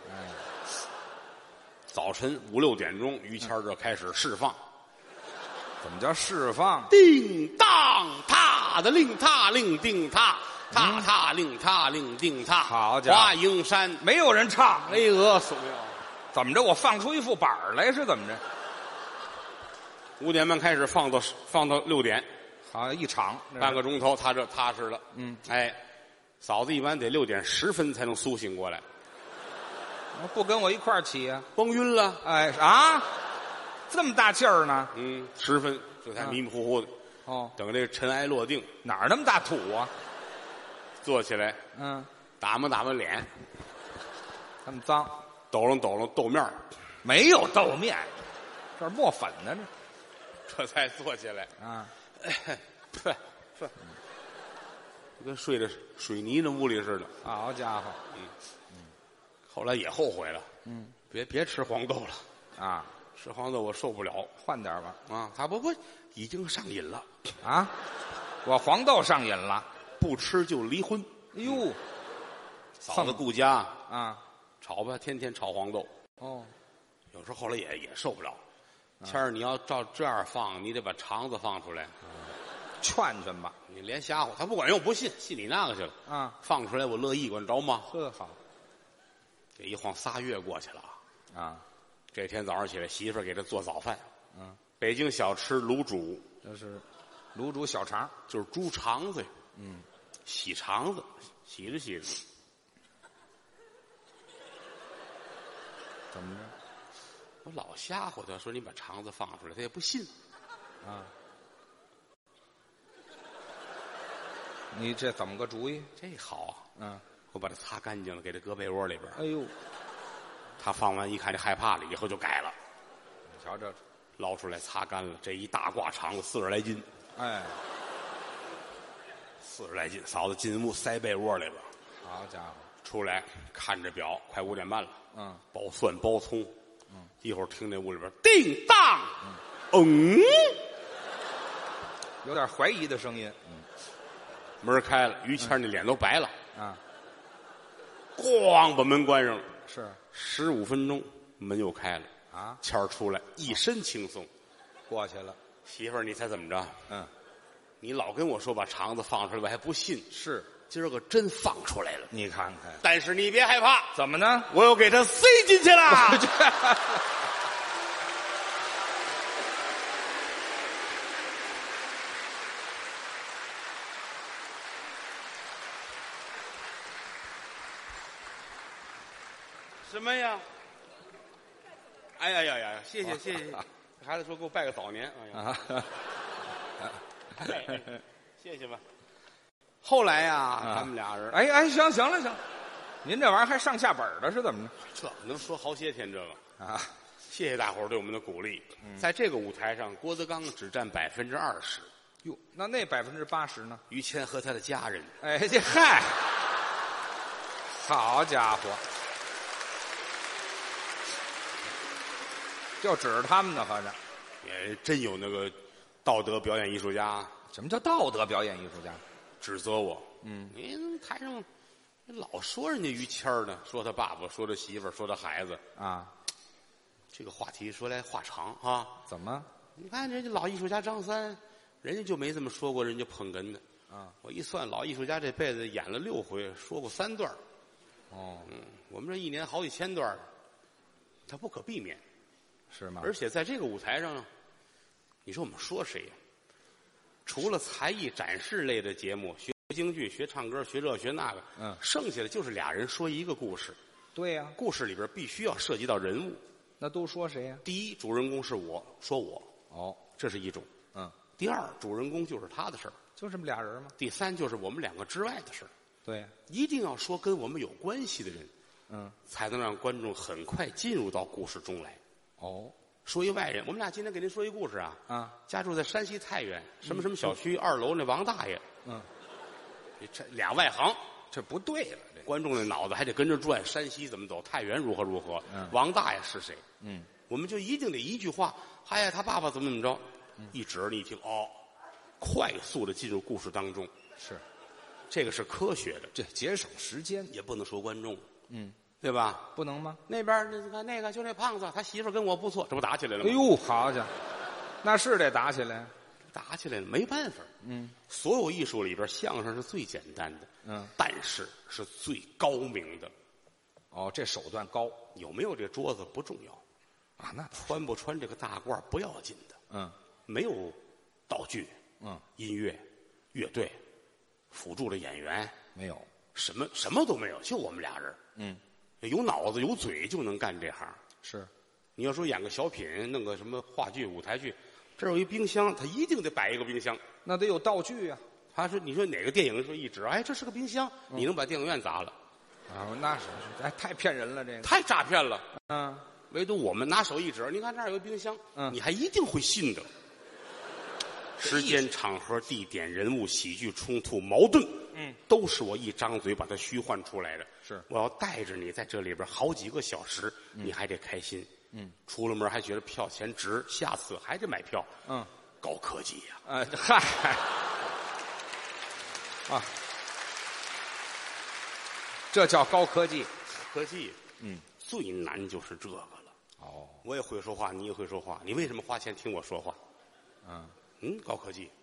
[SPEAKER 1] 早晨5、6点钟，于谦儿这开始释放，
[SPEAKER 2] 怎么叫释放？
[SPEAKER 1] 叮当踏的令踏令定踏，踏踏令踏令定踏。
[SPEAKER 2] 好家伙
[SPEAKER 1] 华蓥山
[SPEAKER 2] 没有人唱，
[SPEAKER 1] 巍峨耸耀。
[SPEAKER 2] 怎么着？我放出一副板儿来是怎么着？
[SPEAKER 1] 5点半开始放到6点，
[SPEAKER 2] 好，一场
[SPEAKER 1] 半个钟头，他这踏实了。
[SPEAKER 2] 嗯，
[SPEAKER 1] 哎，嫂子一般得6点10分才能苏醒过来，
[SPEAKER 2] 不跟我一块儿起呀、
[SPEAKER 1] 崩晕了。
[SPEAKER 2] 哎啊，这么大劲儿呢？
[SPEAKER 1] 10分这才迷迷糊糊的，
[SPEAKER 2] 哦，
[SPEAKER 1] 等这个尘埃落定，
[SPEAKER 2] 哪儿那么大土啊？
[SPEAKER 1] 坐起来
[SPEAKER 2] 嗯，
[SPEAKER 1] 打磨脸，
[SPEAKER 2] 这么脏，
[SPEAKER 1] 抖楞豆面儿，
[SPEAKER 2] 没有豆面，这儿磨粉呢
[SPEAKER 1] 这才坐起来。
[SPEAKER 2] 这啊，
[SPEAKER 1] 对，跟睡在水泥那屋里似的。
[SPEAKER 2] 好家伙
[SPEAKER 1] 后来也后悔了，别吃黄豆了，
[SPEAKER 2] 啊，
[SPEAKER 1] 吃黄豆我受不了
[SPEAKER 2] 换点吧
[SPEAKER 1] 啊！他不已经上瘾了，
[SPEAKER 2] 啊！我黄豆上瘾了，
[SPEAKER 1] 不吃就离婚。
[SPEAKER 2] 哎呦
[SPEAKER 1] 嫂子顾家
[SPEAKER 2] 啊，
[SPEAKER 1] 炒吧，天天炒黄豆，
[SPEAKER 2] 哦，
[SPEAKER 1] 有时候后来也受不了。谦儿，你要照这样放，你得把肠子放出来。
[SPEAKER 2] 劝劝吧
[SPEAKER 1] 你连瞎唬他不管用，不信你那个去了。
[SPEAKER 2] 啊，
[SPEAKER 1] 放出来我乐意，管着吗？
[SPEAKER 2] 呵好
[SPEAKER 1] 这一晃3月过去了。
[SPEAKER 2] 啊，
[SPEAKER 1] 这天早上起来，媳妇儿给他做早饭。
[SPEAKER 2] 北
[SPEAKER 1] 北京小吃卤煮，
[SPEAKER 2] 这是卤煮小肠，
[SPEAKER 1] 就是猪肠子，洗肠子，洗着洗着，
[SPEAKER 2] 怎么着
[SPEAKER 1] 我老吓唬他说你把肠子放出来，他也不信。
[SPEAKER 2] 啊？你这怎么个主意？
[SPEAKER 1] 这好啊，
[SPEAKER 2] 嗯，
[SPEAKER 1] 我把它擦干净了，给他搁被窝里边。
[SPEAKER 2] 哎呦，
[SPEAKER 1] 他放完一看，这害怕了，以后就改了，
[SPEAKER 2] 你瞧这，
[SPEAKER 1] 捞出来擦干了，这一大挂肠子40来斤
[SPEAKER 2] 哎，
[SPEAKER 1] ，40来斤。嫂子进屋塞被窝里边，
[SPEAKER 2] 好家伙，
[SPEAKER 1] 出来看着表，快5点半了。
[SPEAKER 2] 嗯，
[SPEAKER 1] 剥蒜剥葱，一会儿听那屋里边叮当，
[SPEAKER 2] 有点怀疑的声音，
[SPEAKER 1] 门开了，于谦那脸都白了，
[SPEAKER 2] 啊，
[SPEAKER 1] 咣把门关上了。
[SPEAKER 2] 是
[SPEAKER 1] 15分钟，门又开了，
[SPEAKER 2] 啊，
[SPEAKER 1] 谦儿出来，一身轻松。
[SPEAKER 2] 过去了，
[SPEAKER 1] 媳妇儿，你猜怎么着？
[SPEAKER 2] 嗯，
[SPEAKER 1] 你老跟我说把肠子放出来，我还不信。
[SPEAKER 2] 是，
[SPEAKER 1] 今儿个真放出来了，
[SPEAKER 2] 你看看，
[SPEAKER 1] 但是你别害怕，
[SPEAKER 2] 怎么呢？
[SPEAKER 1] 我又给它塞进去了。什么呀？哎呀呀呀！谢谢谢谢，孩子说给我拜个早年。哎呀，
[SPEAKER 2] 啊，
[SPEAKER 1] 谢谢吧。后来呀，他们俩人，
[SPEAKER 2] 哎哎，行了行，您这玩意儿还上下本的是怎么着？
[SPEAKER 1] 这能说好些天这个。
[SPEAKER 2] 啊，
[SPEAKER 1] 谢谢大伙儿对我们的鼓励。在这个舞台上，郭德纲只占20%，
[SPEAKER 2] 哟，那80%呢？
[SPEAKER 1] 于谦和他的家人，
[SPEAKER 2] 哎，这嗨，好家伙，就指着他们呢，合着。
[SPEAKER 1] 也真有那个道德表演艺术家
[SPEAKER 2] 什么叫道德表演艺术家？
[SPEAKER 1] 指责我。您台上老说人家于谦儿呢，说他爸爸，说他媳妇儿，说他孩子，
[SPEAKER 2] 啊，
[SPEAKER 1] 这个话题说来话长啊。
[SPEAKER 2] 怎么？
[SPEAKER 1] 你看人家老艺术家张三，人家就没这么说过人家捧哏的。
[SPEAKER 2] 啊，
[SPEAKER 1] 我一算，老艺术家这辈子演了6回，说过3段。
[SPEAKER 2] 哦，
[SPEAKER 1] 我们这一年好几千段，他不可避免。
[SPEAKER 2] 是吗？
[SPEAKER 1] 而且在这个舞台上呢，你说我们说谁呀？除了才艺展示类的节目，学京剧、学唱歌、学这学那个，剩下的就是俩人说一个故事。
[SPEAKER 2] 对呀，
[SPEAKER 1] 故事里边必须要涉及到人物。
[SPEAKER 2] 那都说谁呀？
[SPEAKER 1] 第一，主人公是我，说我；
[SPEAKER 2] 哦，
[SPEAKER 1] 这是一种。
[SPEAKER 2] 嗯，
[SPEAKER 1] 第二，主人公就是他的事儿。
[SPEAKER 2] 就这么俩人吗？
[SPEAKER 1] 第三，就是我们两个之外的事儿。
[SPEAKER 2] 对，
[SPEAKER 1] 一定要说跟我们有关系的人，才能让观众很快进入到故事中来。
[SPEAKER 2] 哦，
[SPEAKER 1] 说一外人，我们俩今天给您说一故事啊。家住在山西太原什么什么小区2楼那王大爷。这俩外行，
[SPEAKER 2] 这不对了，这
[SPEAKER 1] 观众的脑子还得跟着转，山西怎么走，太原如何如何，王大爷是谁？我们就一定得一句话，哎呀，他爸爸怎么着，一指你一听，哦，快速的进入故事当中。
[SPEAKER 2] 是，
[SPEAKER 1] 这个是科学的，
[SPEAKER 2] 这节省时间，
[SPEAKER 1] 也不能说观众，对吧？
[SPEAKER 2] 不能吗？
[SPEAKER 1] 那边你看那个就那胖子，他媳妇跟我不错，这不打起来了吗？
[SPEAKER 2] 哎呦，好家伙，那是得打起来。
[SPEAKER 1] 打起来了，没办法。所有艺术里边，相声是最简单的，但是是最高明的。
[SPEAKER 2] 哦，这手段高，
[SPEAKER 1] 有没有这桌子不重要
[SPEAKER 2] 啊，那
[SPEAKER 1] 穿不穿这个大褂不要紧的。没有道具，音乐、乐队、辅助的演员
[SPEAKER 2] 没有，
[SPEAKER 1] 什么都没有，就我们俩人。有脑子有嘴就能干这行。
[SPEAKER 2] 是，
[SPEAKER 1] 你要说演个小品，弄个什么话剧、舞台剧。这儿有一冰箱，他一定得摆一个冰箱，
[SPEAKER 2] 那得有道具啊。
[SPEAKER 1] 他说：“你说哪个电影？说一指，哎，这是个冰箱，你能把电影院砸了？
[SPEAKER 2] 啊，那是，哎，太骗人了，这个
[SPEAKER 1] 太诈骗了。唯独我们拿手一指，你看这儿有个冰箱，你还一定会信的。时间、场合、地点、人物、喜剧、冲突、矛盾，都是我一张嘴把它虚幻出来的。
[SPEAKER 2] 是，
[SPEAKER 1] 我要带着你在这里边好几个小时，你还得开心。出了门还觉得票钱值，下次还得买票。高科技呀！
[SPEAKER 2] 嗨，这叫高科技。
[SPEAKER 1] 科技，最难就是这个了。
[SPEAKER 2] 哦，
[SPEAKER 1] 我也会说话，你也会说话，你为什么花钱听我说话？高科技。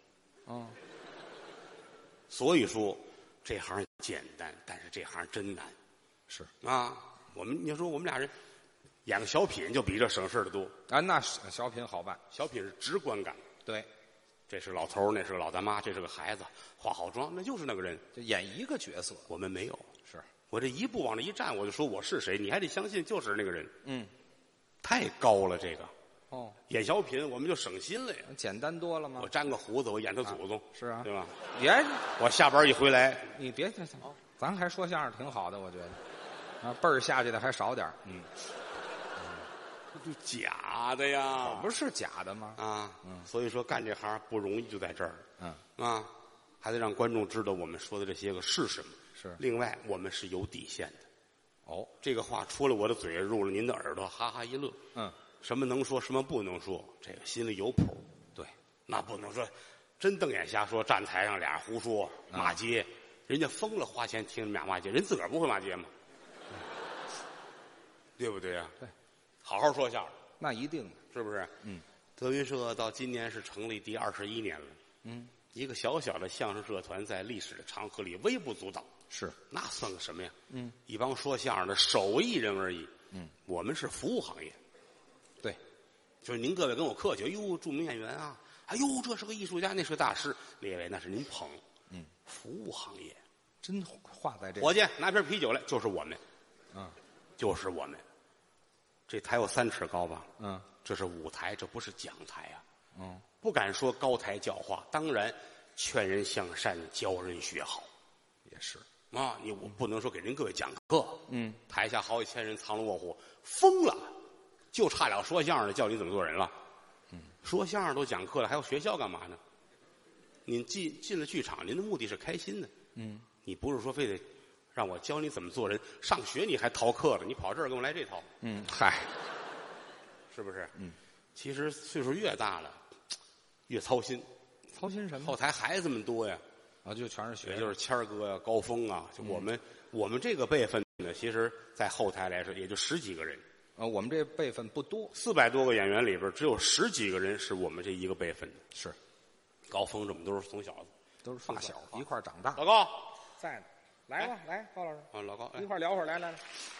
[SPEAKER 1] 所以说，这行简单，但是这行真难。
[SPEAKER 2] 是
[SPEAKER 1] 啊，你要说我们俩人。演个小品就比这省事的多
[SPEAKER 2] 啊！那小品好办，
[SPEAKER 1] 小品是直观感。
[SPEAKER 2] 对，
[SPEAKER 1] 这是老头，那是个老大妈，这是个孩子，化好妆，那就是那个人，
[SPEAKER 2] 就演一个角色。
[SPEAKER 1] 我们没有，
[SPEAKER 2] 是
[SPEAKER 1] 我这一步往这一站，我就说我是谁，你还得相信就是那个人。太高了这个。演小品我们就省心了呀，
[SPEAKER 2] 简单多了吗？
[SPEAKER 1] 我粘个胡子，我演他祖宗，
[SPEAKER 2] 是啊，
[SPEAKER 1] 对吧？
[SPEAKER 2] 我
[SPEAKER 1] 下班一回来，
[SPEAKER 2] 你别咱还说相声挺好的，我觉得辈儿下去的还少点。
[SPEAKER 1] 就假的呀，
[SPEAKER 2] 不是假的吗？
[SPEAKER 1] 所以说干这行不容易，就在这儿。还得让观众知道我们说的这些个是什么。
[SPEAKER 2] 是。
[SPEAKER 1] 另外，我们是有底线的。这个话出了我的嘴，入了您的耳朵，哈哈一乐。什么能说，什么不能说，这个心里有谱。
[SPEAKER 2] 对，
[SPEAKER 1] 那不能说真瞪眼瞎说，站台上俩人胡说骂街，人家疯了，花钱听你们俩骂街，人自个儿不会骂街吗？对不对呀？
[SPEAKER 2] 对。
[SPEAKER 1] 好好说相声，
[SPEAKER 2] 那一定的，
[SPEAKER 1] 是不是？德云社到今年是成立第21年了。一个小小的相声社团，在历史的长河里微不足道。
[SPEAKER 2] 是，
[SPEAKER 1] 那算个什么呀？一帮说相声的手艺人而已。我们是服务行业。
[SPEAKER 2] 对，
[SPEAKER 1] 就是您各位跟我客气，哎呦，著名演员啊，哎呦，这是个艺术家，那是个大师，列位那是您捧。服务行业，
[SPEAKER 2] 真话在这。
[SPEAKER 1] 伙计，拿瓶啤酒来，就是我们。就是我们。这台有3尺高吧？这是舞台，这不是讲台啊。不敢说高台教化，当然劝人向善，教人学好，
[SPEAKER 2] 也是
[SPEAKER 1] 啊。我不能说给您各位讲课。台下好几千人藏龙卧虎，疯了，就差了说相声的教你怎么做人了。说相声都讲课了，还要学校干嘛呢？您进了剧场，您的目的是开心的。你不是说非得让我教你怎么做人，上学你还逃课了，你跑这儿跟我来这套。
[SPEAKER 2] 嗨，
[SPEAKER 1] 是不是？其实岁数越大了，越操心。
[SPEAKER 2] 操心什么？
[SPEAKER 1] 后台孩子们多呀。
[SPEAKER 2] 就全是学
[SPEAKER 1] 也就是谦儿哥呀、高峰啊，就我们这个辈分呢，其实在后台来说也就10几个人。
[SPEAKER 2] 我们这辈分不多
[SPEAKER 1] ，400多个演员里边只有10几个人是我们这一个辈分的。
[SPEAKER 2] 是，
[SPEAKER 1] 高峰这么都是从小子，
[SPEAKER 2] 都是发小一块长大。
[SPEAKER 1] 老高
[SPEAKER 2] 在呢，来吧，来高老师。
[SPEAKER 1] 老高
[SPEAKER 2] 一块聊会儿，来。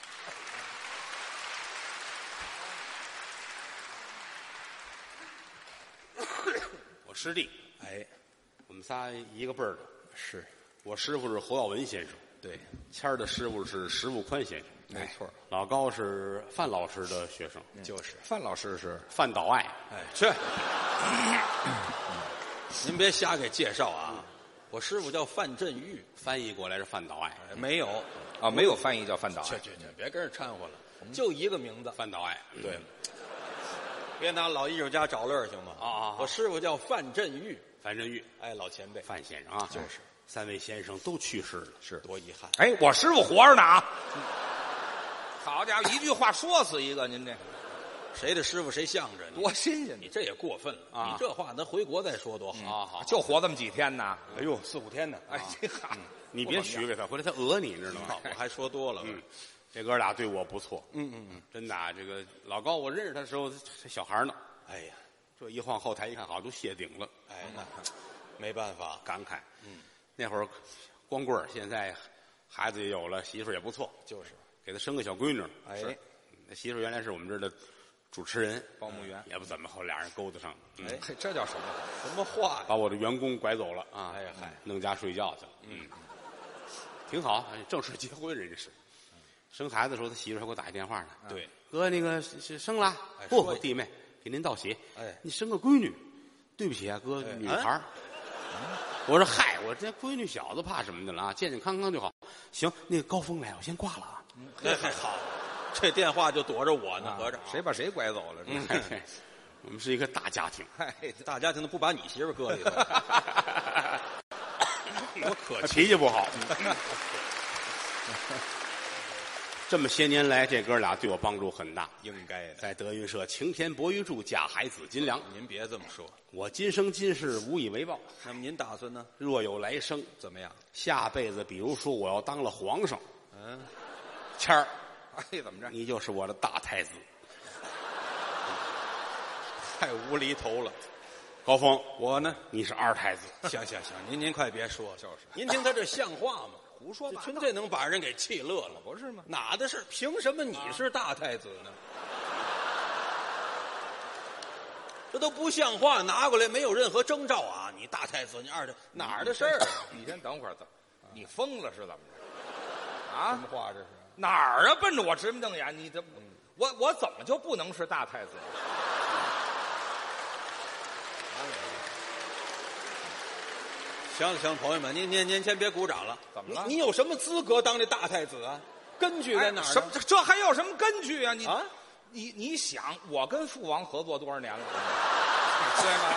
[SPEAKER 1] 我师弟，我们仨一个辈儿的。
[SPEAKER 2] 是，
[SPEAKER 1] 我师傅是侯耀文先生，
[SPEAKER 2] 对，
[SPEAKER 1] 谦儿的师傅是石富宽先生，
[SPEAKER 2] 没错。
[SPEAKER 1] 老高是范老师的学生，
[SPEAKER 2] 就是范老师是
[SPEAKER 1] 范岛爱，
[SPEAKER 2] 去，
[SPEAKER 3] 您别瞎给介绍啊！我师傅叫范振玉，
[SPEAKER 1] 翻译过来是范岛爱，
[SPEAKER 3] 没有
[SPEAKER 2] 啊，没有翻译叫范岛爱。
[SPEAKER 3] 去，别跟人掺和了，就一个名字。
[SPEAKER 1] 范岛爱。
[SPEAKER 3] 对了，别拿老艺术家找乐行吗？我师傅叫范振玉，
[SPEAKER 1] 范振玉，
[SPEAKER 3] 哎，老前辈，
[SPEAKER 1] 范先生啊，
[SPEAKER 3] 就是
[SPEAKER 1] 3位先生都去世了，
[SPEAKER 3] 是多遗憾。
[SPEAKER 2] 哎，我师傅活着呢啊！好家伙，一句话说死一个，您这
[SPEAKER 3] 谁的师傅谁向着你，
[SPEAKER 2] 多新鲜！
[SPEAKER 3] 你这也过分了
[SPEAKER 1] 啊
[SPEAKER 3] 你这话咱回国再说多好。
[SPEAKER 1] 好，
[SPEAKER 2] 就活这么几天呢？
[SPEAKER 3] 哎呦，4、5天呢。
[SPEAKER 2] 哎，这好，
[SPEAKER 1] 你别许给他，回来他讹你，知道吗？
[SPEAKER 3] 我还说多了。
[SPEAKER 1] 这哥俩对我不错，
[SPEAKER 3] 嗯，
[SPEAKER 1] 真的啊，这个老高我认识他的时候，这小孩呢，
[SPEAKER 3] 哎呀，
[SPEAKER 1] 这一晃后台一看，好都谢顶了，
[SPEAKER 3] 哎，那没办法，
[SPEAKER 1] 感慨。那会儿光棍儿，现在孩子也有了，媳妇儿也不错，
[SPEAKER 3] 就是
[SPEAKER 1] 给他生个小闺女。
[SPEAKER 3] 哎
[SPEAKER 1] 是，那媳妇儿原来是我们这儿的主持人，
[SPEAKER 2] 报幕员
[SPEAKER 1] 也不怎么，后俩人勾搭上，
[SPEAKER 3] 哎
[SPEAKER 2] 嘿，这叫什么？
[SPEAKER 3] 什么话呀？
[SPEAKER 1] 把我的员工拐走了啊！
[SPEAKER 3] 哎呀嗨，
[SPEAKER 1] 弄家睡觉去了。挺好，正式结婚，人家是。生孩子的时候，他媳妇儿还给我打一电话呢。
[SPEAKER 3] 对，
[SPEAKER 1] 哥，那个是生了，
[SPEAKER 3] 说
[SPEAKER 1] 弟妹，给您道喜。
[SPEAKER 3] 哎
[SPEAKER 1] 你生个闺女，对不起啊，哥，女孩儿。我说嗨，我这闺女小子怕什么的了啊？健健康康就好。行，那个高峰来，我先挂了啊。
[SPEAKER 3] 那还好，这电话就躲着我呢，合着
[SPEAKER 2] 谁把谁拐走了？这
[SPEAKER 1] 我们是一个大家庭，
[SPEAKER 3] 这大家庭都不把你媳妇搁里头，多可气！
[SPEAKER 1] 脾气不好。这么些年来，这哥俩对我帮助很大。
[SPEAKER 3] 应该的。
[SPEAKER 1] 在德云社晴天博玉柱，架海紫金梁。
[SPEAKER 3] 您别这么说。
[SPEAKER 1] 我今生今世无以为报。
[SPEAKER 3] 那么您打算呢？
[SPEAKER 1] 若有来生，
[SPEAKER 3] 怎么样？
[SPEAKER 1] 下辈子，比如说我要当了皇上，
[SPEAKER 3] 嗯，
[SPEAKER 1] 谦儿，
[SPEAKER 2] 哎，怎么着？
[SPEAKER 1] 你就是我的大太子。
[SPEAKER 3] 太无厘头了。
[SPEAKER 1] 高峰，
[SPEAKER 3] 我呢？
[SPEAKER 1] 你是二太子。
[SPEAKER 3] 行，您快别说了。
[SPEAKER 2] 就是
[SPEAKER 3] 您听他这像话吗？
[SPEAKER 2] 胡说八道，
[SPEAKER 3] 这能把人给气乐了，
[SPEAKER 2] 不是吗？
[SPEAKER 3] 哪的事？凭什么你是大太子呢？这都不像话，拿过来没有任何征兆啊！你大太子，你二太，哪儿的事儿啊？
[SPEAKER 2] 你先等会儿，你疯了是怎么着？啊？
[SPEAKER 3] 什么话这是？
[SPEAKER 2] 哪儿啊？奔着我直目瞪眼，你这我怎么就不能是大太子？
[SPEAKER 3] 行，朋友们，您先别鼓掌了。
[SPEAKER 2] 怎么了
[SPEAKER 3] 你有什么资格当这大太子啊？根据在哪儿呢？
[SPEAKER 2] 什么？这还有什么根据啊？
[SPEAKER 3] 啊？
[SPEAKER 2] 你想，我跟父王合作多少年了？对吗？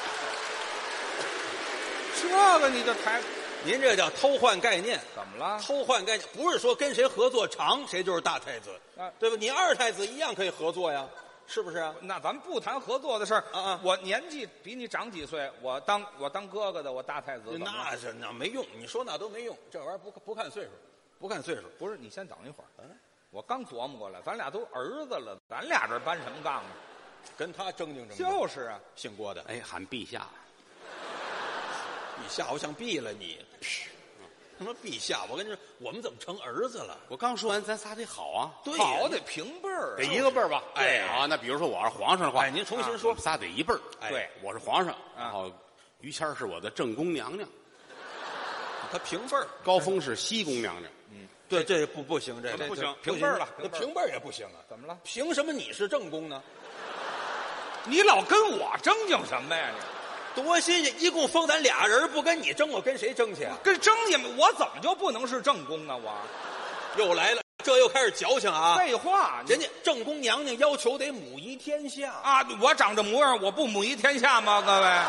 [SPEAKER 2] 这个你就抬，
[SPEAKER 3] 您这叫偷换概念。
[SPEAKER 2] 怎么了？
[SPEAKER 3] 偷换概念不是说跟谁合作长谁就是大太子，对吧？你二太子一样可以合作呀，是不是啊？
[SPEAKER 2] 那咱们不谈合作的事儿
[SPEAKER 3] 啊！
[SPEAKER 2] 我年纪比你长几岁，我当哥哥的，我大太子，
[SPEAKER 3] 那没用，你说那都没用，这玩意儿不看岁数，不看岁数。
[SPEAKER 2] 不是，你先等一会儿，我刚琢磨过来，咱俩都儿子了，咱俩这搬什么杠啊？
[SPEAKER 3] 跟他争竞。
[SPEAKER 2] 就是啊，
[SPEAKER 3] 姓郭的，
[SPEAKER 1] 哎，喊陛下，
[SPEAKER 3] 陛下，我想毙了你！什么陛下？我跟你说，我们怎么成儿子了？
[SPEAKER 1] 我刚说完，咱仨得好啊，
[SPEAKER 3] 对，
[SPEAKER 2] 好得平辈儿，
[SPEAKER 1] 得一个辈儿吧？
[SPEAKER 3] 哎
[SPEAKER 1] 啊，那比如说我是皇上的话，
[SPEAKER 3] 哎，您重新说，
[SPEAKER 1] 我们仨得一辈儿。
[SPEAKER 2] 对，
[SPEAKER 1] 我是皇上，然后于谦是我的正宫娘娘，
[SPEAKER 3] 他平辈儿，
[SPEAKER 1] 高峰是西宫娘娘。
[SPEAKER 3] 对，这不行，这
[SPEAKER 1] 不行，
[SPEAKER 2] 平辈儿了，
[SPEAKER 3] 那平辈儿也不行啊！
[SPEAKER 2] 怎么了？
[SPEAKER 3] 凭什么你是正宫呢？
[SPEAKER 2] 你老跟我争竞什么呀？你
[SPEAKER 3] 多新鲜！一共封咱俩人，不跟你争，我跟谁争去啊？
[SPEAKER 2] 跟争去，我怎么就不能是正宫啊？我
[SPEAKER 3] 又来了，这又开始矫情啊！
[SPEAKER 2] 废话，
[SPEAKER 3] 人家正宫娘娘要求得母仪天下
[SPEAKER 2] 啊！我长这模样，我不母仪天下吗？各位，对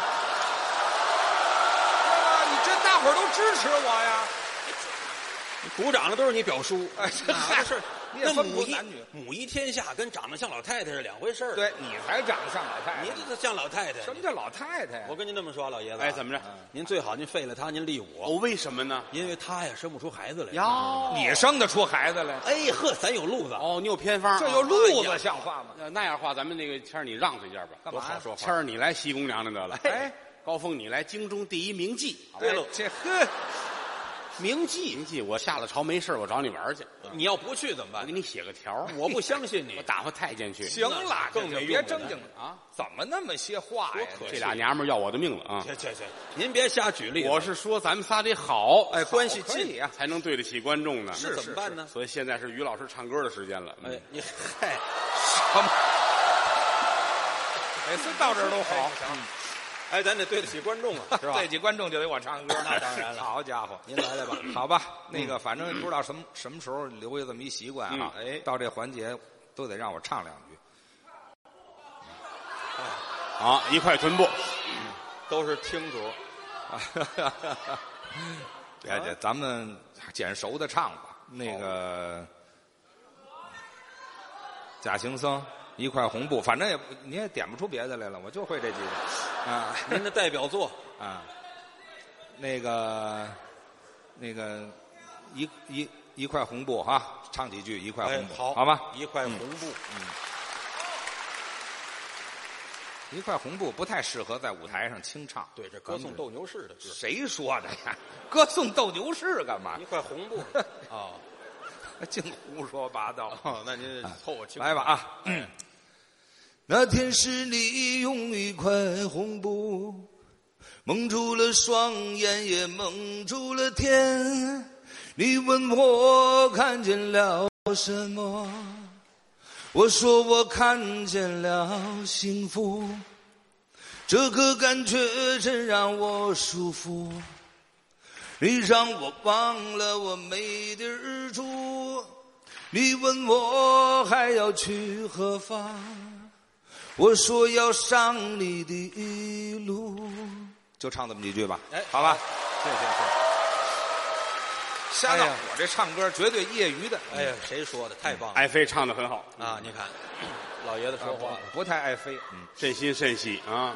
[SPEAKER 2] 吧？你这大伙儿都支持我呀！
[SPEAKER 3] 鼓掌的都是你表叔，
[SPEAKER 2] 哎，这
[SPEAKER 3] 哪是？
[SPEAKER 2] 那分不男女，
[SPEAKER 3] 母仪天下跟长得像老太太是两回事儿。
[SPEAKER 2] 对，你才长得像老太太，
[SPEAKER 3] 您这像老太太。
[SPEAKER 2] 什么叫老太太呀？
[SPEAKER 3] 我跟您这么说，老爷子，
[SPEAKER 1] 哎，怎么着？
[SPEAKER 3] 您最好您废了他，您立我。
[SPEAKER 1] 哦，为什么呢？
[SPEAKER 3] 因为他呀生不出孩子来。
[SPEAKER 1] 呀，
[SPEAKER 2] 你生得出孩子来？
[SPEAKER 3] 哎呵，咱有路子。
[SPEAKER 1] 哦，你有偏方，
[SPEAKER 2] 这有路子像话吗？
[SPEAKER 1] 那样话，咱们那个谦儿你让他一下吧，
[SPEAKER 2] 干嘛
[SPEAKER 1] 多好说话。谦儿你来西宫娘娘得了。
[SPEAKER 2] 哎，
[SPEAKER 1] 高峰你来京中第一名妓。
[SPEAKER 3] 对喽，
[SPEAKER 2] 这呵。
[SPEAKER 3] 名妓，
[SPEAKER 1] 名妓，我下了朝没事我找你玩去。
[SPEAKER 3] 你要不去怎么办？
[SPEAKER 1] 我给你写个条，
[SPEAKER 3] 我不相信你。
[SPEAKER 1] 我打发太监去。
[SPEAKER 2] 行了，
[SPEAKER 3] 更没
[SPEAKER 2] 别争竞了
[SPEAKER 1] 啊！
[SPEAKER 2] 怎么那么些话呀？
[SPEAKER 1] 这俩娘们要我的命了啊！
[SPEAKER 3] 去，您别瞎举例子。
[SPEAKER 1] 我是说咱们仨得好，
[SPEAKER 3] 哎，关系近
[SPEAKER 1] 啊，才能对得起观众呢。
[SPEAKER 3] 是怎么办呢？
[SPEAKER 1] 所以现在是于老师唱歌的时间了。
[SPEAKER 3] 哎，你嗨，
[SPEAKER 2] 什么？ 每次到这儿都好。
[SPEAKER 3] 哎，咱得对得起观众啊，是吧？
[SPEAKER 2] 对起观众就得我唱歌，
[SPEAKER 3] 那当然了。
[SPEAKER 2] 好家伙，
[SPEAKER 3] 您来吧。
[SPEAKER 2] 好吧，那个反正不知道什么时候留下这么一习惯啊。
[SPEAKER 3] 哎，
[SPEAKER 2] 到这环节都得让我唱两句。
[SPEAKER 1] 好，一块臀部，
[SPEAKER 3] 都是听主。
[SPEAKER 2] 别，咱们捡熟的唱吧。那个假行僧一块红布，反正你也点不出别的来了，我就会这几个啊。
[SPEAKER 3] 您的代表作
[SPEAKER 2] 啊，那个一块红布哈，唱几句一块红布，好吧？
[SPEAKER 3] 一块红布，
[SPEAKER 2] 一块红布不太适合在舞台上清唱。
[SPEAKER 3] 对，这歌颂斗牛士的歌。
[SPEAKER 2] 谁说的呀？歌颂斗牛士干嘛？
[SPEAKER 3] 一块红布啊，
[SPEAKER 2] 净胡说八道。
[SPEAKER 3] 那您凑合听
[SPEAKER 2] 来吧啊！那天是你用一块红布蒙住了双眼，也蒙住了天。你问我看见了什么？我说我看见了幸福，这个感觉真让我舒服。你让我忘了我没地儿住，你问我还要去何方？我说要上你的路。就唱这么几句吧，
[SPEAKER 3] 哎，
[SPEAKER 2] 好吧，
[SPEAKER 3] 谢。
[SPEAKER 2] 瞎闹，我这唱歌绝对业余的。
[SPEAKER 3] 哎呀，谁说的？太棒了！
[SPEAKER 1] 爱妃唱得很好
[SPEAKER 3] 啊！你看，老爷子说话
[SPEAKER 2] 不太爱飞，
[SPEAKER 1] 真心甚喜啊。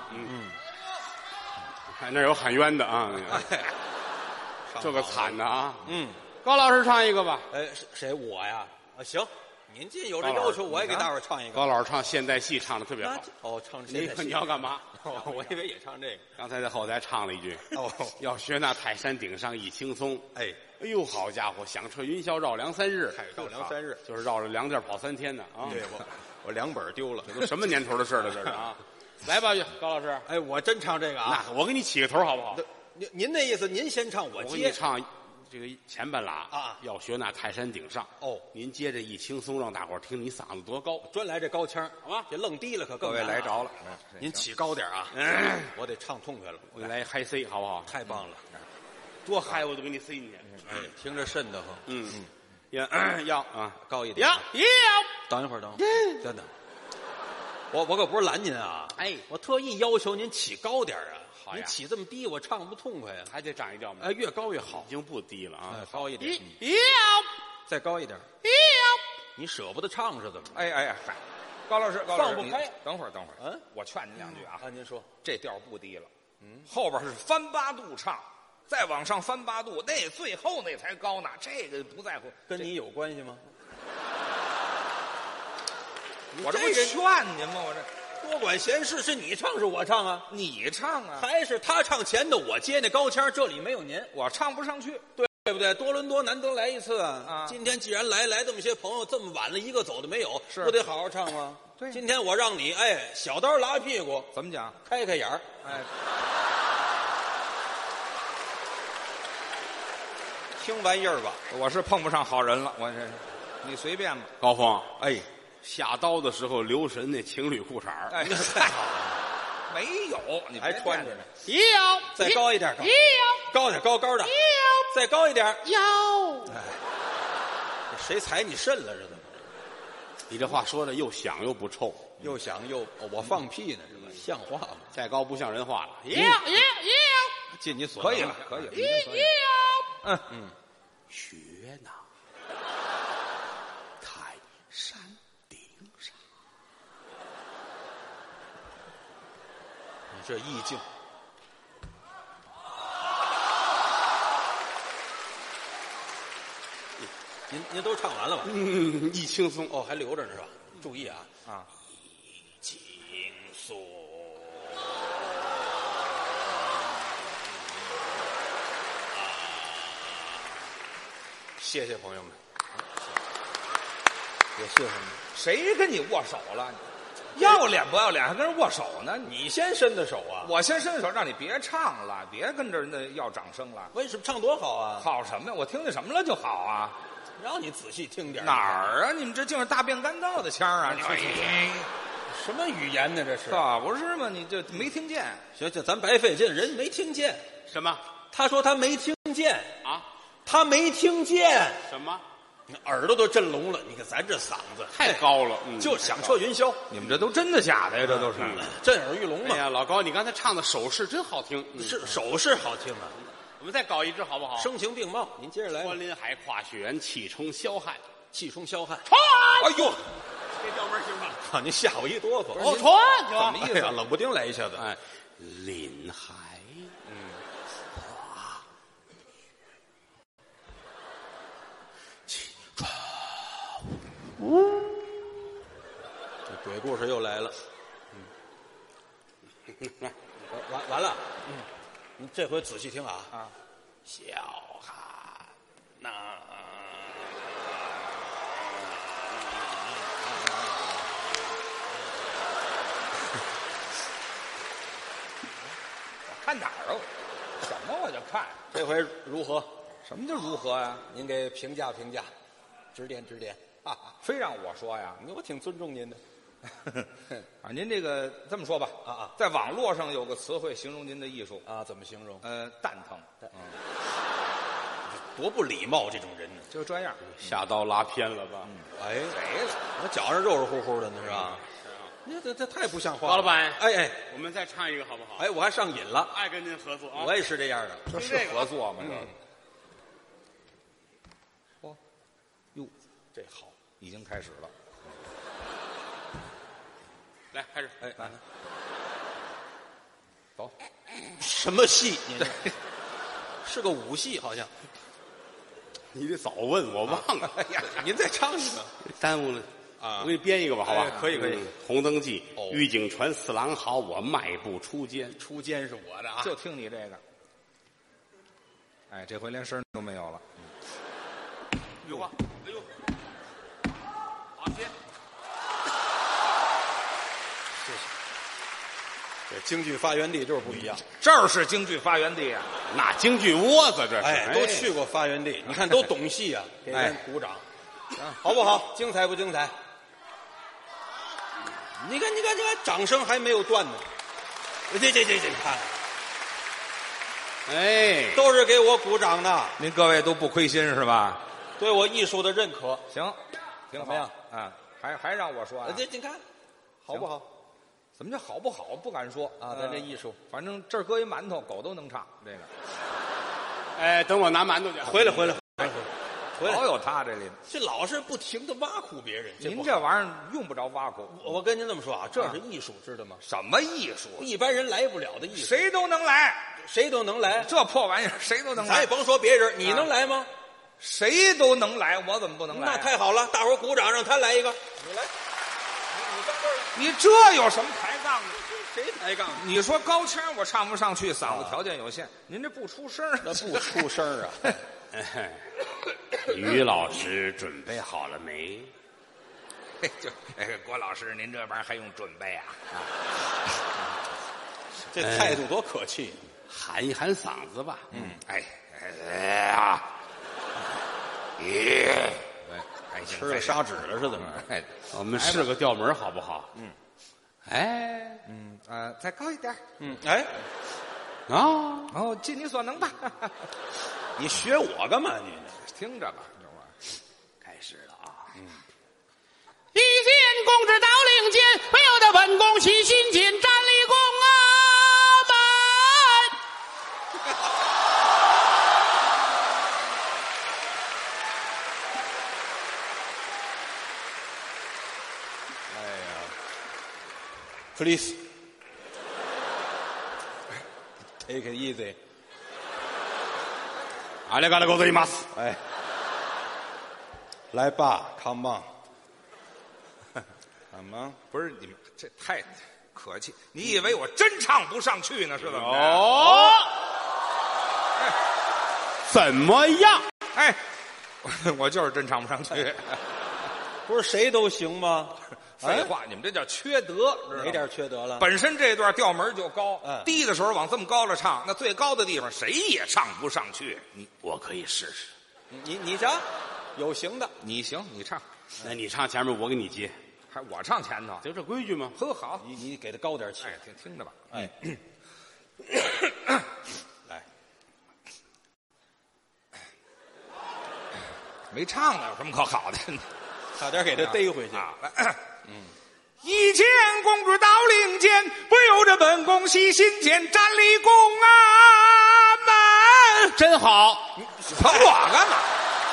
[SPEAKER 1] 看那有喊冤的啊，这个惨的啊。高老师唱一个吧。
[SPEAKER 3] 哎，谁我呀？啊，行，您既有这要求，我也给大伙儿唱一个。
[SPEAKER 1] 高老师唱现代戏唱得特别好。
[SPEAKER 3] 哦，唱现代戏。
[SPEAKER 1] 你要干嘛？
[SPEAKER 3] 我以为也唱这个。
[SPEAKER 1] 刚才在后台唱了一句。要学那泰山顶上一青松。哎呦，好家伙，响彻云霄绕梁3日。
[SPEAKER 3] 绕梁3日，
[SPEAKER 1] 就是绕着梁地跑3天呢啊！
[SPEAKER 3] 对，我2本丢了，
[SPEAKER 1] 这都什么年头的事了，这是啊！来吧，高老师。
[SPEAKER 3] 哎，我真唱这个啊！
[SPEAKER 1] 那我给你起个头好不好？
[SPEAKER 3] 您那意思，您先唱，我
[SPEAKER 1] 给你唱这个前半拉
[SPEAKER 3] 啊。
[SPEAKER 1] 要学那泰山顶上
[SPEAKER 3] 哦，
[SPEAKER 1] 您接着一轻松，让大伙儿听你嗓子多高，
[SPEAKER 3] 专来这高腔，好吧？这愣低了可更
[SPEAKER 2] 各位来着了。
[SPEAKER 3] 您起高点啊！我得唱痛快了，
[SPEAKER 1] 我来嗨 C 好不好？
[SPEAKER 3] 太棒了，
[SPEAKER 1] 多嗨我都给你塞进去。
[SPEAKER 3] 哎，听着瘆得
[SPEAKER 1] 要
[SPEAKER 3] 慌。
[SPEAKER 1] 啊，
[SPEAKER 3] 高一点。
[SPEAKER 1] 要。
[SPEAKER 3] 等一会儿，真的。我可不是拦您啊！
[SPEAKER 1] 哎，
[SPEAKER 3] 我特意要求您起高点啊！
[SPEAKER 1] 好呀，
[SPEAKER 3] 您起这么低，我唱不痛快啊！
[SPEAKER 1] 还得长一调吗？
[SPEAKER 3] 哎，越高越好。
[SPEAKER 1] 已经不低了啊，
[SPEAKER 3] 高一点。再高一点。你舍不得唱是怎么着？
[SPEAKER 2] 哎，高老师，
[SPEAKER 3] 放不开。
[SPEAKER 2] 等会儿，我劝您2句啊！
[SPEAKER 3] 您说，
[SPEAKER 2] 这调不低了，后边是翻8度唱，再往上翻8度，那最后那才高呢。这个不在乎，
[SPEAKER 3] 跟你有关系吗？
[SPEAKER 2] 我这不劝您吗？我这
[SPEAKER 3] 多管闲事，是你唱是我唱啊？
[SPEAKER 2] 你唱啊，
[SPEAKER 3] 还是他唱前头，我接那高腔，这里没有您，
[SPEAKER 2] 我唱不上去，
[SPEAKER 3] 对不对？多伦多难得来一次啊！今天既然来这么些朋友，这么晚了一个走的没有，不得好好唱吗？
[SPEAKER 2] 对，
[SPEAKER 3] 今天我让你小刀拉屁股，
[SPEAKER 2] 怎么讲？
[SPEAKER 3] 开眼儿，听玩意儿吧。
[SPEAKER 2] 我是碰不上好人了，我这你随便吧。
[SPEAKER 1] 高峰，下刀的时候留神那情侣裤衩儿。
[SPEAKER 2] 哎，太好了，没有，你
[SPEAKER 3] 还穿着呢。
[SPEAKER 1] 要，
[SPEAKER 3] 再高一点，高点，高的。再高一点，
[SPEAKER 1] 要。
[SPEAKER 3] 谁踩你肾了？这怎么？
[SPEAKER 1] 你这话说的又响又不臭，
[SPEAKER 3] 又响又我放屁呢，是吧？像话吗？
[SPEAKER 1] 再高不像人话了。
[SPEAKER 3] 要，尽你所能。
[SPEAKER 2] 可以了，可以了。
[SPEAKER 1] 学呢，泰山顶上。
[SPEAKER 3] 你这意境。您都唱完了吧？
[SPEAKER 1] 一轻松
[SPEAKER 3] 还留着呢是吧？注意啊！一轻松。谢谢朋友们，也谢谢你。
[SPEAKER 2] 谁跟你握手了？要脸不要脸，还跟人握手呢？
[SPEAKER 3] 你先伸的手啊！
[SPEAKER 2] 我先伸手，让你别唱了，别跟这那要掌声了。
[SPEAKER 3] 为什么唱多好啊？
[SPEAKER 2] 好什么呀？我听见什么了就好啊！
[SPEAKER 3] 让你仔细听点。
[SPEAKER 2] 哪儿啊？你们这竟是大便干道的腔啊！
[SPEAKER 3] 什么语言呢？这是
[SPEAKER 2] 可不是吗？你这没听见？
[SPEAKER 3] 行，这咱白费劲，人没听见。
[SPEAKER 1] 什么
[SPEAKER 3] 他说他没听见，
[SPEAKER 1] 啊？
[SPEAKER 3] 他没听见，
[SPEAKER 1] 什么？
[SPEAKER 3] 耳朵都震聋了。你看咱这嗓子
[SPEAKER 1] 太高了，
[SPEAKER 3] 就响彻云霄，
[SPEAKER 2] 你们这都真的假的呀？这都是。
[SPEAKER 3] 震耳欲聋嘛。
[SPEAKER 1] 哎呀，老高，你刚才唱的手势真好听，
[SPEAKER 3] 是手势好听啊，
[SPEAKER 1] 我们再搞一支好不好？
[SPEAKER 3] 声情并茂。您接着来吧。
[SPEAKER 1] 穿林海，跨雪原，气冲霄汉，
[SPEAKER 3] 气冲霄汉。
[SPEAKER 1] 哎
[SPEAKER 3] 哎呦，
[SPEAKER 1] 这调门行吗？
[SPEAKER 3] 啊，您吓我一哆嗦。
[SPEAKER 1] 哦，穿
[SPEAKER 3] 怎么意思？冷不丁来一下子。
[SPEAKER 1] 哎，林海，气冲，
[SPEAKER 3] 这鬼故事又来了。完了。你这回仔细听啊。
[SPEAKER 2] 啊，
[SPEAKER 1] 小汉呐。
[SPEAKER 2] 看哪儿啊？什么我就看？
[SPEAKER 3] 这回如何？
[SPEAKER 2] 什么叫如何呀？
[SPEAKER 3] 您给评价评价，指点指点。
[SPEAKER 2] 非让我说呀？
[SPEAKER 3] 我挺尊重您的。
[SPEAKER 2] 啊，您这个这么说吧，在网络上有个词汇形容您的艺术
[SPEAKER 3] 啊，怎么形容？
[SPEAKER 2] 蛋疼，
[SPEAKER 3] 多不礼貌这种人呢。
[SPEAKER 2] 就这样。
[SPEAKER 1] 下刀拉偏了吧？
[SPEAKER 3] 哎，
[SPEAKER 2] 谁了？
[SPEAKER 3] 我脚上肉肉乎乎的呢，是吧？你这太不像话了。
[SPEAKER 1] 高老板，
[SPEAKER 3] 哎，
[SPEAKER 1] 我们再唱一个好不好？
[SPEAKER 3] 哎，我还上瘾了。
[SPEAKER 1] 爱跟您合作啊！
[SPEAKER 3] 我也是这样的。
[SPEAKER 2] 这是合作吗？这哟，
[SPEAKER 3] 这好，
[SPEAKER 2] 已经开始了。
[SPEAKER 1] 来，开始。
[SPEAKER 3] 哎，
[SPEAKER 2] 走。
[SPEAKER 3] 什么戏？您这是个武戏，好像。
[SPEAKER 1] 你得早问，我忘了。
[SPEAKER 3] 哎呀，您再唱一个，
[SPEAKER 1] 耽误了
[SPEAKER 3] 啊！
[SPEAKER 1] 我给你编一个吧，好吧？
[SPEAKER 3] 可以。
[SPEAKER 1] 红灯记，
[SPEAKER 3] 哦
[SPEAKER 1] 玉井传四郎好，我迈步出监。
[SPEAKER 3] 出监是我的啊，
[SPEAKER 2] 就听你这个。哎，这回连声都没有了。
[SPEAKER 1] 有啊，哎呦，好些。
[SPEAKER 3] 谢谢。这京剧发源地就是不一样，
[SPEAKER 2] 这儿是京剧发源地啊！
[SPEAKER 1] 那京剧窝子这是，
[SPEAKER 3] 哎，都去过发源地，你看都懂戏啊，给人鼓掌，好不好？精彩不精彩？你看，掌声还没有断呢。这，看，
[SPEAKER 1] 哎，
[SPEAKER 3] 都是给我鼓掌的，
[SPEAKER 2] 您各位都不亏心是吧？
[SPEAKER 3] 对我艺术的认可。
[SPEAKER 2] 行，挺好
[SPEAKER 3] 怎么样
[SPEAKER 2] 啊？还让我说啊？
[SPEAKER 3] 这你看，好不好？
[SPEAKER 2] 怎么叫好不好？不敢说
[SPEAKER 3] 啊，咱这艺术，
[SPEAKER 2] 反正这儿搁一馒头，狗都能唱这个。
[SPEAKER 1] 哎，等我拿馒头去。
[SPEAKER 3] 回来，
[SPEAKER 2] 老有他这里，
[SPEAKER 3] 这老是不停的挖苦别人。
[SPEAKER 2] 您这玩意儿用不着挖苦。
[SPEAKER 3] 我跟您这么说啊，这是艺术，知道吗？
[SPEAKER 2] 什么艺术？
[SPEAKER 3] 一般人来不了的艺术，
[SPEAKER 2] 谁都能来，
[SPEAKER 3] 谁都能来。
[SPEAKER 2] 这破玩意儿谁都能来。
[SPEAKER 3] 咱也甭说别人，你能来吗？
[SPEAKER 2] 谁都能来，我怎么不能来？
[SPEAKER 3] 那太好了，大伙儿鼓掌，让他来一个。你来，你上这儿来。
[SPEAKER 2] 你这有什么抬杠的？
[SPEAKER 3] 谁抬杠？
[SPEAKER 2] 你说高腔我唱不上去，嗓子条件有限，您这不出声，
[SPEAKER 3] 那不出声啊！
[SPEAKER 1] 于老师准备好了没？
[SPEAKER 2] 郭老师，您这玩意儿还用准备啊？
[SPEAKER 3] 这态度多可气！
[SPEAKER 1] 喊一喊嗓子吧。
[SPEAKER 3] 吃了砂纸了似的。
[SPEAKER 2] 哎，
[SPEAKER 1] 我们试个调门好不好？
[SPEAKER 2] 再高一点。
[SPEAKER 1] 哦，
[SPEAKER 2] 尽你所能吧。
[SPEAKER 3] 你学我干嘛？你
[SPEAKER 2] 听着吧，这玩意儿
[SPEAKER 1] 开始了啊！一见公之到令箭，不由得本宫起心间，站立宫
[SPEAKER 3] Please take it easy。
[SPEAKER 1] ありがとうございます。
[SPEAKER 3] 哎，来吧 ，Come on，Come on。
[SPEAKER 2] 不是你们这太客气，你以为我真唱不上去呢？是怎么着？
[SPEAKER 1] 哦，怎么样？
[SPEAKER 2] 哎，我就是真唱不上去。
[SPEAKER 3] 不是谁都行吗？
[SPEAKER 2] 废话，你们这叫缺德，知道吗
[SPEAKER 3] 哪点缺德了？
[SPEAKER 2] 本身这段调门就高，低的时候往这么高了唱，那最高的地方谁也唱不上去。
[SPEAKER 1] 我可以试试。
[SPEAKER 3] 你瞧，有行的，
[SPEAKER 2] 你行，你唱。
[SPEAKER 1] 那你唱前面，我给你接。
[SPEAKER 2] 还我唱前头，
[SPEAKER 1] 就这规矩吗？
[SPEAKER 2] 呵，好，
[SPEAKER 3] 你给他高点气，
[SPEAKER 2] 哎，听着吧，
[SPEAKER 3] 哎，来，
[SPEAKER 2] 没唱呢，有什么可好的？
[SPEAKER 3] 差点给他逮回去。
[SPEAKER 2] 啊，来，一见公主到令间，不由着本宫喜心间，站立宫啊门。
[SPEAKER 1] 真好，
[SPEAKER 2] 捧我干嘛？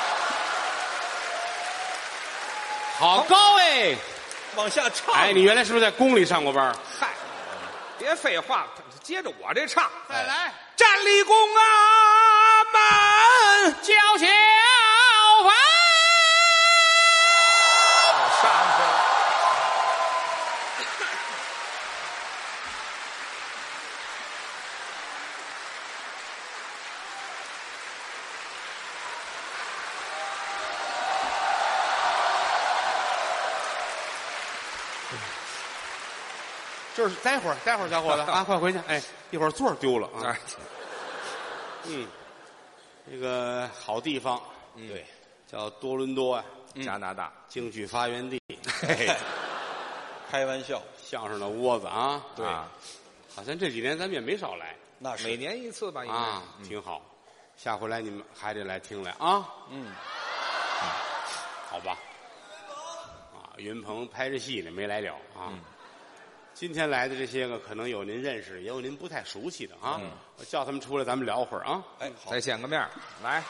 [SPEAKER 1] 好高哎！
[SPEAKER 3] 往下唱。
[SPEAKER 1] 哎，你原来是不是在宫里上过班？
[SPEAKER 2] 嗨，别废话，接着我这唱，
[SPEAKER 1] 再来，
[SPEAKER 2] 站立宫啊门，
[SPEAKER 1] 叫小凡。
[SPEAKER 2] 上去了。
[SPEAKER 1] 就是待会儿，小伙子啊，快回去！哎，一会儿座儿丢了啊。
[SPEAKER 2] 哎，
[SPEAKER 1] 这个好地方，
[SPEAKER 3] 对，
[SPEAKER 1] 叫多伦多啊，
[SPEAKER 2] 加拿大，
[SPEAKER 1] 京剧发源地，
[SPEAKER 2] 嘿嘿，
[SPEAKER 3] 开玩笑，
[SPEAKER 1] 相声的窝子啊。
[SPEAKER 3] 对
[SPEAKER 2] 啊
[SPEAKER 1] 好像这几年咱们也没少来
[SPEAKER 3] 那是
[SPEAKER 2] 每年一次吧，应该
[SPEAKER 1] 啊，挺好。下回来你们还得来听来啊。好吧。啊，云鹏拍着戏呢，没来了啊。今天来的这些个，可能有您认识，也有您不太熟悉的啊。我叫他们出来，咱们聊会儿啊。
[SPEAKER 3] 哎，好，
[SPEAKER 2] 再见个面，来，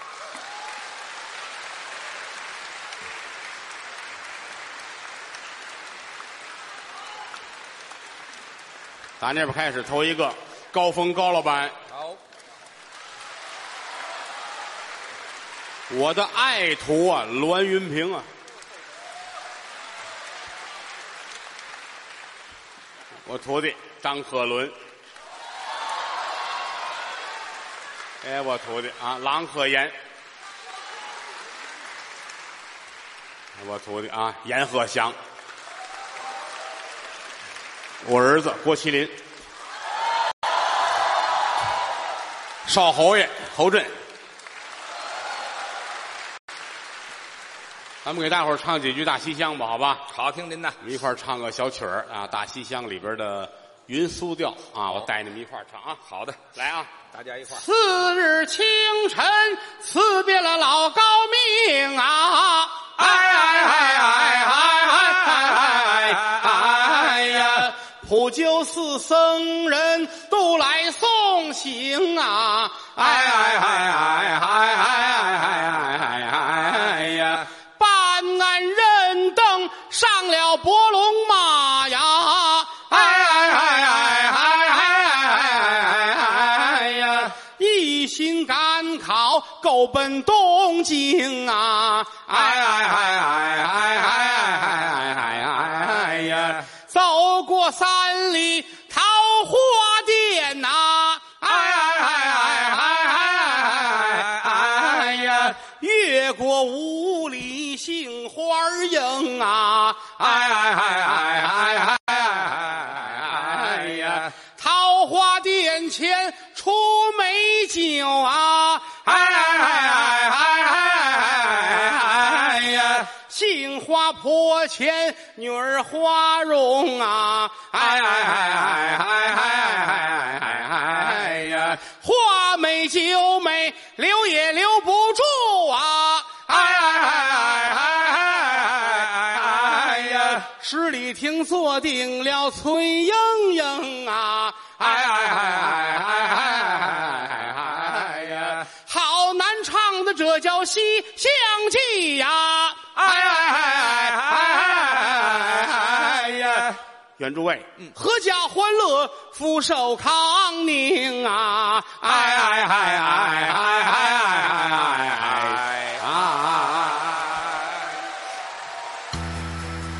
[SPEAKER 1] 打那边开始，头一个高峰高老板，
[SPEAKER 2] 好，
[SPEAKER 1] 我的爱徒啊，栾云平啊。我徒弟张鹤伦，哎，我徒弟啊，郎鹤炎，我徒弟啊，阎鹤祥，我儿子郭麒麟，少侯爷侯震，咱们给大伙儿唱几句《大西厢》吧，好吧？
[SPEAKER 2] 好，听您的，
[SPEAKER 1] 我们一块儿唱个小曲儿啊，《大西厢》里边的云苏调啊，我带你们一块儿唱啊。
[SPEAKER 2] 好的，
[SPEAKER 1] 来啊！
[SPEAKER 2] 大家一块儿。
[SPEAKER 1] 次日清晨，辞别了老高明啊！哎哎哎哎哎哎呀！普救寺僧人都来送行啊！哎哎哎哎哎哎哎呀！办案人等上了伯龙马呀！哎哎哎哎哎哎呀！一心赶考，够奔东京啊！哎哎哎哎哎哎呀！走过三里桃花店呐！哎哎哎哎哎呀！越过五里杏花营啊！哎哎哎哎哎呀！桃花殿前出美酒啊！哎哎哎呀！杏花坡前女儿花容啊！哎哎呀！花美酒美，留也留不住啊！哎呀！十里亭坐定了崔莺莺啊！哎呀！好难唱的，这叫西厢记呀！哎呀！愿诸位阖家欢乐，福寿康宁啊！哎